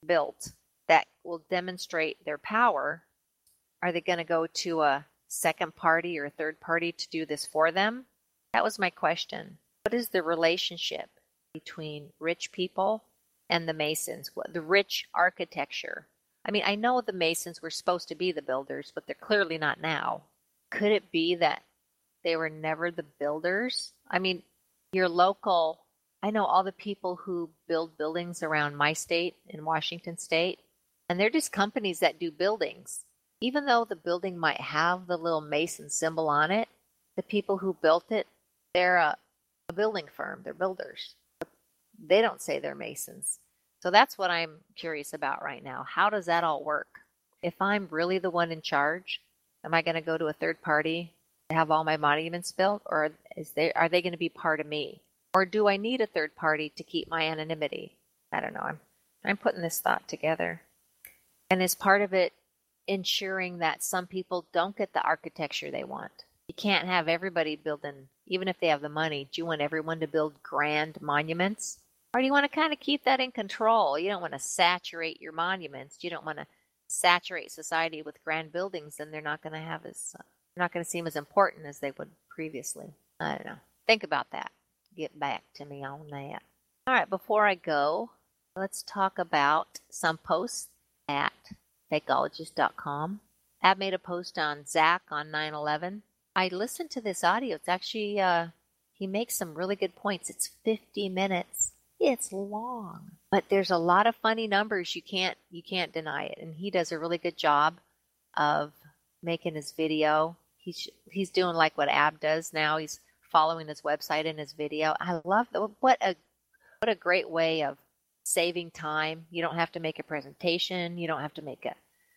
that will demonstrate their power, are they going to go to a second party or a third party to do this for them? That was my question. What is the relationship between rich people and the Masons? The rich architecture. I mean, I know the Masons were supposed to be the builders, but they're clearly not now. Could it be that they were never the builders? I mean, your local, I know all the people who build buildings around my state in Washington State, and they're just companies that do buildings. Even though the building might have the little Mason symbol on it, the people who built it, they're a building firm. They're builders. They don't say they're Masons. So that's what I'm curious about right now. How does that all work? If I'm really the one in charge, am I going to go to a third party to have all my monuments built, or are they going to be part of me? Or do I need a third party to keep my anonymity? I don't know. I'm putting this thought together. And is part of it ensuring that some people don't get the architecture they want? You can't have everybody building, even if they have the money. Do you want everyone to build grand monuments? Or do you want to kind of keep that in control? You don't want to saturate your monuments. You don't want to saturate society with grand buildings, and they're not going to seem as important as they would previously. I don't know. Think about that. Get back to me on that. All right, before I go, let's talk about some posts at fakeologist.com. I've made a post on Zach on 9/11. I listened to this audio. It's actually, he makes some really good points. It's 50 minutes. It's long, but there's a lot of funny numbers. You can't deny it. And he does a really good job of making his video. He's doing like what Ab does now. He's following his website in his video. I love that. What a great way of saving time. You don't have to make a presentation. You don't have to make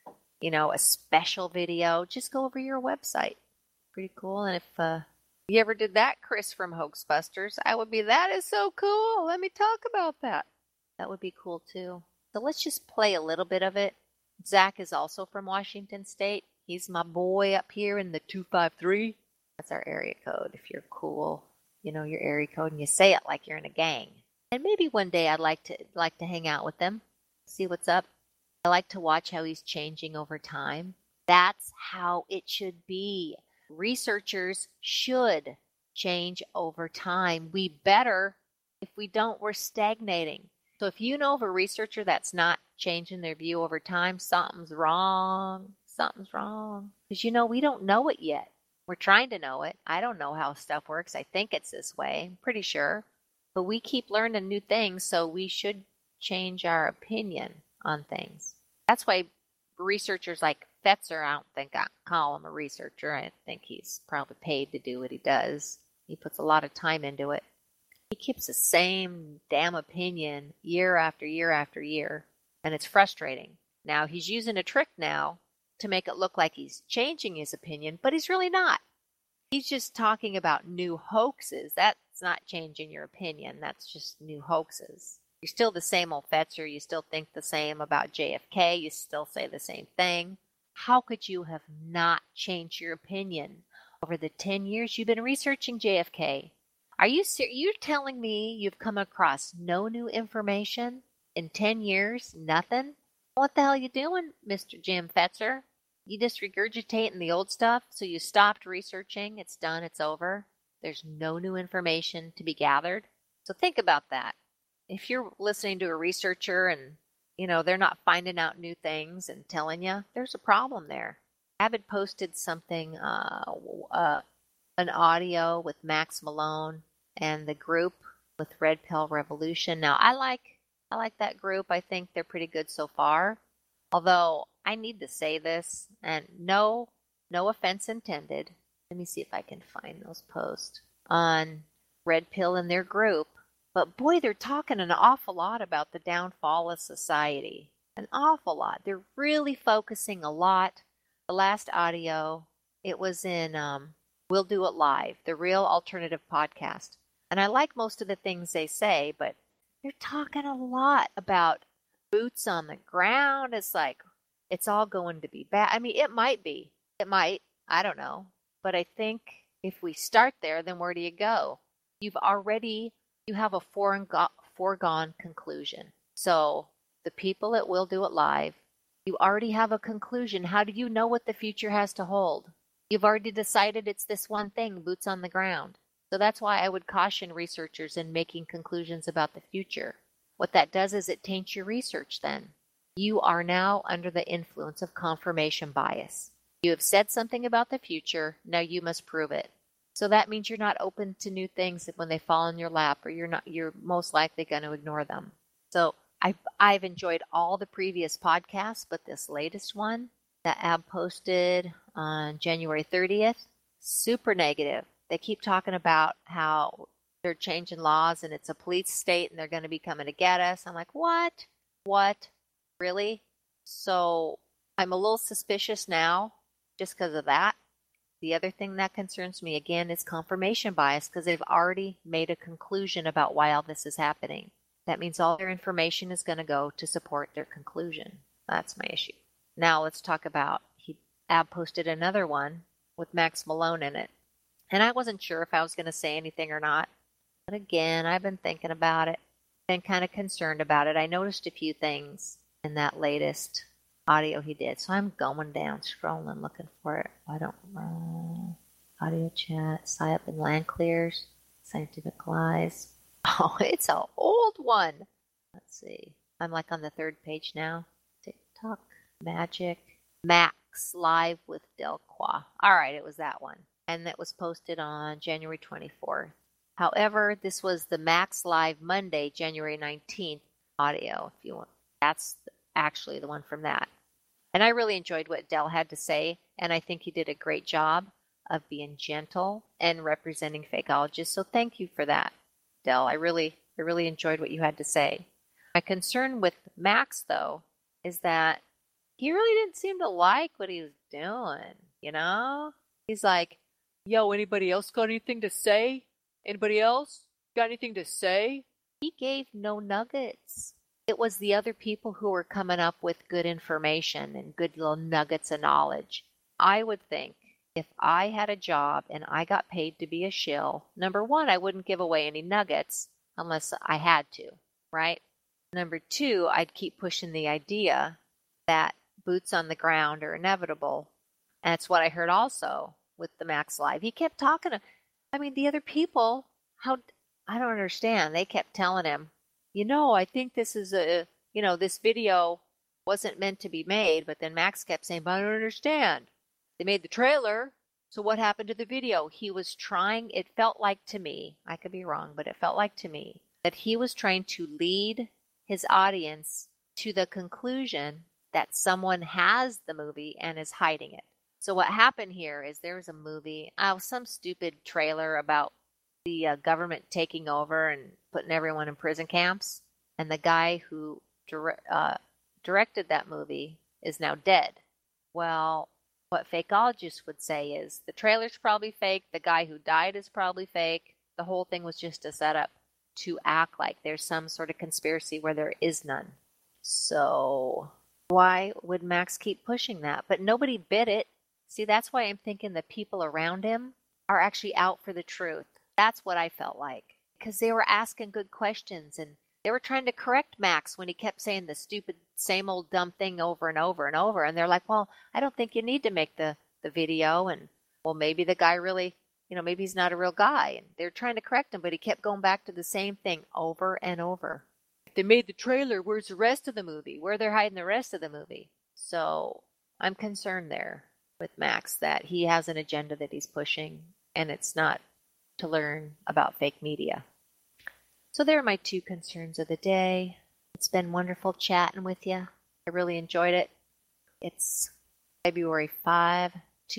a special video. Just go over your website. Pretty cool. And if you ever did that, Chris from Hoaxbusters, that is so cool. Let me talk about that. That would be cool too. So let's just play a little bit of it. Zach is also from Washington State. He's my boy up here in the 253. That's our area code. If you're cool, your area code, and you say it like you're in a gang. And maybe one day I'd like to hang out with them, see what's up. I like to watch how he's changing over time. That's how it should be. Researchers should change over time. We better. If we don't, we're stagnating. So if you know of a researcher that's not changing their view over time, something's wrong. Something's wrong. Because we don't know it yet. We're trying to know it. I don't know how stuff works. I think it's this way. I'm pretty sure. But we keep learning new things, so we should change our opinion on things. That's why researchers like Fetzer, I don't think I call him a researcher. I think he's probably paid to do what he does. He puts a lot of time into it. He keeps the same damn opinion year after year after year, and it's frustrating. Now, he's using a trick now to make it look like he's changing his opinion, but he's really not. He's just talking about new hoaxes. That's not changing your opinion. That's just new hoaxes. You're still the same old Fetzer. You still think the same about JFK. You still say the same thing. How could you have not changed your opinion over the 10 years you've been researching JFK? Are you you're telling me you've come across no new information in 10 years? Nothing? What the hell are you doing, Mr. Jim Fetzer? You just regurgitating the old stuff, so you stopped researching. It's done. It's over. There's no new information to be gathered. So think about that. If you're listening to a researcher and, they're not finding out new things and telling you, there's a problem there. Abbott posted something, an audio with Max Malone and the group with Red Pill Revolution. Now, I like that group. I think they're pretty good so far. Although, I need to say this, and no offense intended. Let me see if I can find those posts on Red Pill and their group. But boy, they're talking an awful lot about the downfall of society. An awful lot. They're really focusing a lot. The last audio, it was in We'll Do It Live, the Real Alternative Podcast. And I like most of the things they say, but they're talking a lot about boots on the ground. It's like, it's all going to be bad. I mean, it might be. It might. I don't know. But I think if we start there, then where do you go? You have a foregone conclusion. So the people that Will Do It Live, you already have a conclusion. How do you know what the future has to hold? You've already decided it's this one thing, boots on the ground. So that's why I would caution researchers in making conclusions about the future. What that does is it taints your research then. You are now under the influence of confirmation bias. You have said something about the future, now you must prove it. So that means you're not open to new things when they fall in your lap, or you're most likely going to ignore them. So I've enjoyed all the previous podcasts, but this latest one that Ab posted on January 30th, super negative. They keep talking about how they're changing laws and it's a police state and they're going to be coming to get us. I'm like, what? What? Really? So I'm a little suspicious now just because of that. The other thing that concerns me, again, is confirmation bias, because they've already made a conclusion about why all this is happening. That means all their information is going to go to support their conclusion. That's my issue. Now let's talk about, Ab posted another one with Max Malone in it. And I wasn't sure if I was going to say anything or not. But again, I've been thinking about it, been kind of concerned about it. I noticed a few things in that latest audio he did. So I'm going down, scrolling, looking for it. I don't know. Audio chat, Psyop and land clears, scientific lies. Oh, it's an old one. Let's see. I'm like on the third page now. TikTok, Magic, Max Live with Delqua. All right, it was that one. And that was posted on January 24th. However, this was the Max Live Monday, January 19th audio, if you want. That's actually the one from that. And I really enjoyed what Del had to say, and I think he did a great job of being gentle and representing fakeologists. So thank you for that, Del. I really enjoyed what you had to say. My concern with Max, though, is that he really didn't seem to like what he was doing, you know? He's like, yo, anybody else got anything to say? Anybody else got anything to say? He gave no nuggets. It was the other people who were coming up with good information and good little nuggets of knowledge. I would think if I had a job and I got paid to be a shill, number one, I wouldn't give away any nuggets unless I had to, right? Number two, I'd keep pushing the idea that boots on the ground are inevitable. And that's what I heard also with the Max Live. He kept talking to, the other people, I don't understand. They kept telling him, I think this is this video wasn't meant to be made. But then Max kept saying, but I don't understand. They made the trailer. So what happened to the video? He was trying, it felt like to me, I could be wrong, but it felt like to me that he was trying to lead his audience to the conclusion that someone has the movie and is hiding it. So what happened here is there was a movie, some stupid trailer about the government taking over and putting everyone in prison camps. And the guy who directed that movie is now dead. Well, what fakeologists would say is the trailer's probably fake. The guy who died is probably fake. The whole thing was just a setup to act like there's some sort of conspiracy where there is none. So why would Max keep pushing that? But nobody bid it. See, that's why I'm thinking the people around him are actually out for the truth. That's what I felt like. Because they were asking good questions and they were trying to correct Max when he kept saying the stupid, same old dumb thing over and over and over. And they're like, well, I don't think you need to make the video. And, well, maybe the guy really, maybe he's not a real guy. And they're trying to correct him, but he kept going back to the same thing over and over. If they made the trailer, where's the rest of the movie? Where they're hiding the rest of the movie? So I'm concerned there with Max that he has an agenda that he's pushing, and it's not to learn about fake media. So there are my 2 concerns of the day. It's been wonderful chatting with you. I really enjoyed it. It's February 5,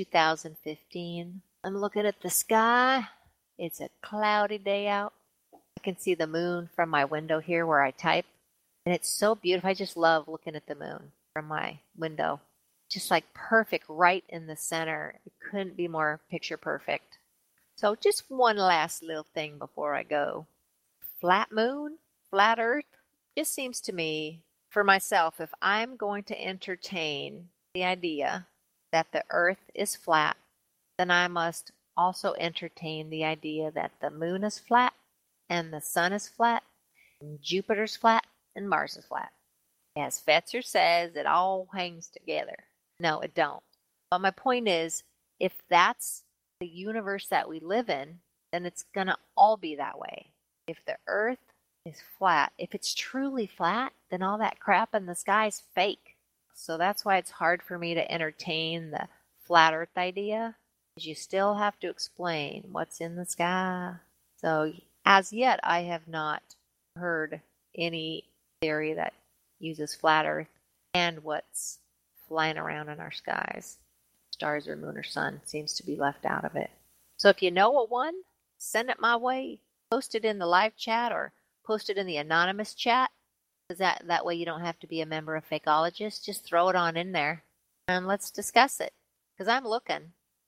2015. I'm looking at the sky. It's a cloudy day out. I can see the moon from my window here where I type. And it's so beautiful. I just love looking at the moon from my window. Just like perfect right in the center. It couldn't be more picture perfect. So just one last little thing before I go. Flat moon, flat earth, just seems to me, for myself, if I'm going to entertain the idea that the earth is flat, then I must also entertain the idea that the moon is flat, and the sun is flat, and Jupiter's flat, and Mars is flat. As Fetzer says, it all hangs together. No, it don't. But my point is, if that's the universe that we live in, then it's going to all be that way. If the earth is flat, if it's truly flat, then all that crap in the sky is fake. So that's why it's hard for me to entertain the flat earth idea, because you still have to explain what's in the sky. So as yet, I have not heard any theory that uses flat earth and what's flying around in our skies. Stars or moon or sun seems to be left out of it. So if you know a one, send it my way. Post it in the live chat or post it in the anonymous chat. Because that way you don't have to be a member of Fakeologist. Just throw it on in there and let's discuss it. Because I'm looking.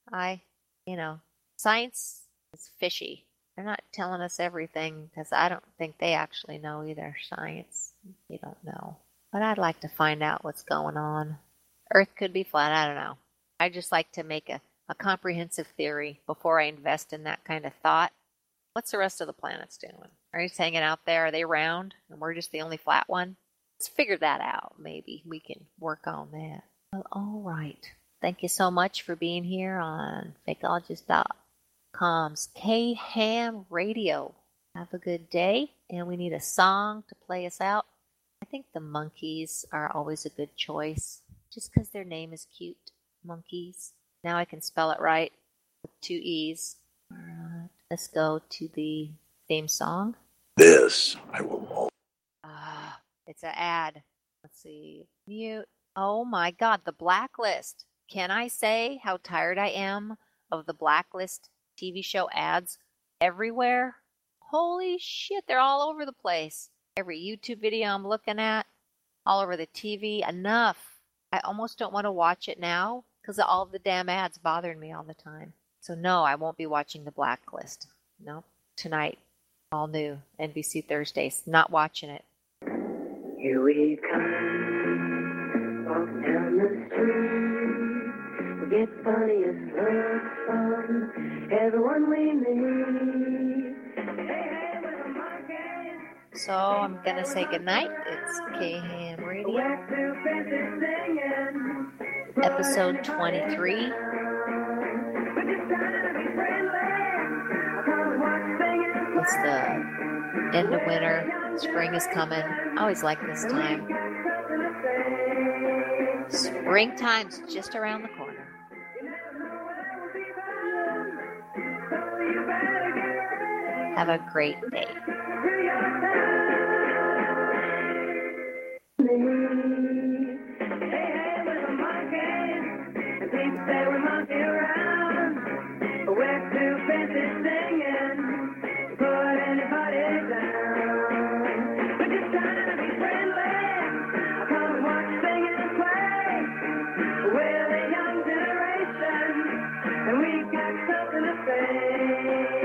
Science is fishy. They're not telling us everything because I don't think they actually know either. Science, you don't know. But I'd like to find out what's going on. Earth could be flat. I don't know. I just like to make a comprehensive theory before I invest in that kind of thought. What's the rest of the planets doing? Are they just hanging out there? Are they round and we're just the only flat one? Let's figure that out. Maybe we can work on that. Well, all right. Thank you so much for being here on Fakeologist.com's K-Ham Radio. Have a good day. And we need a song to play us out. I think the Monkees are always a good choice. Just because their name is cute. Monkees. Now I can spell it right with 2 E's. All right. Let's go to the theme song. This I will. It's an ad. Let's see. Mute. Oh my God, the Blacklist. Can I say how tired I am of the Blacklist TV show ads everywhere? Holy shit, they're all over the place. Every YouTube video I'm looking at, all over the TV. Enough. I almost don't want to watch it now because all of the damn ads bothering me all the time. So no, I won't be watching the Blacklist. No, tonight, all new, NBC Thursdays. Not watching it. Here we come, walk down the street. We get funny as love fun, everyone we meet. So I'm going to say goodnight. It's K-Ham Radio, episode 23. It's the end of winter. Spring is coming. I always like this time. Springtime's just around the corner. Have a great day. Hey, say we monkey around. We're too fancy singing to put anybody down. We're just trying to be friendly. Come and watch, sing and play. We're the young generation, and we've got something to say.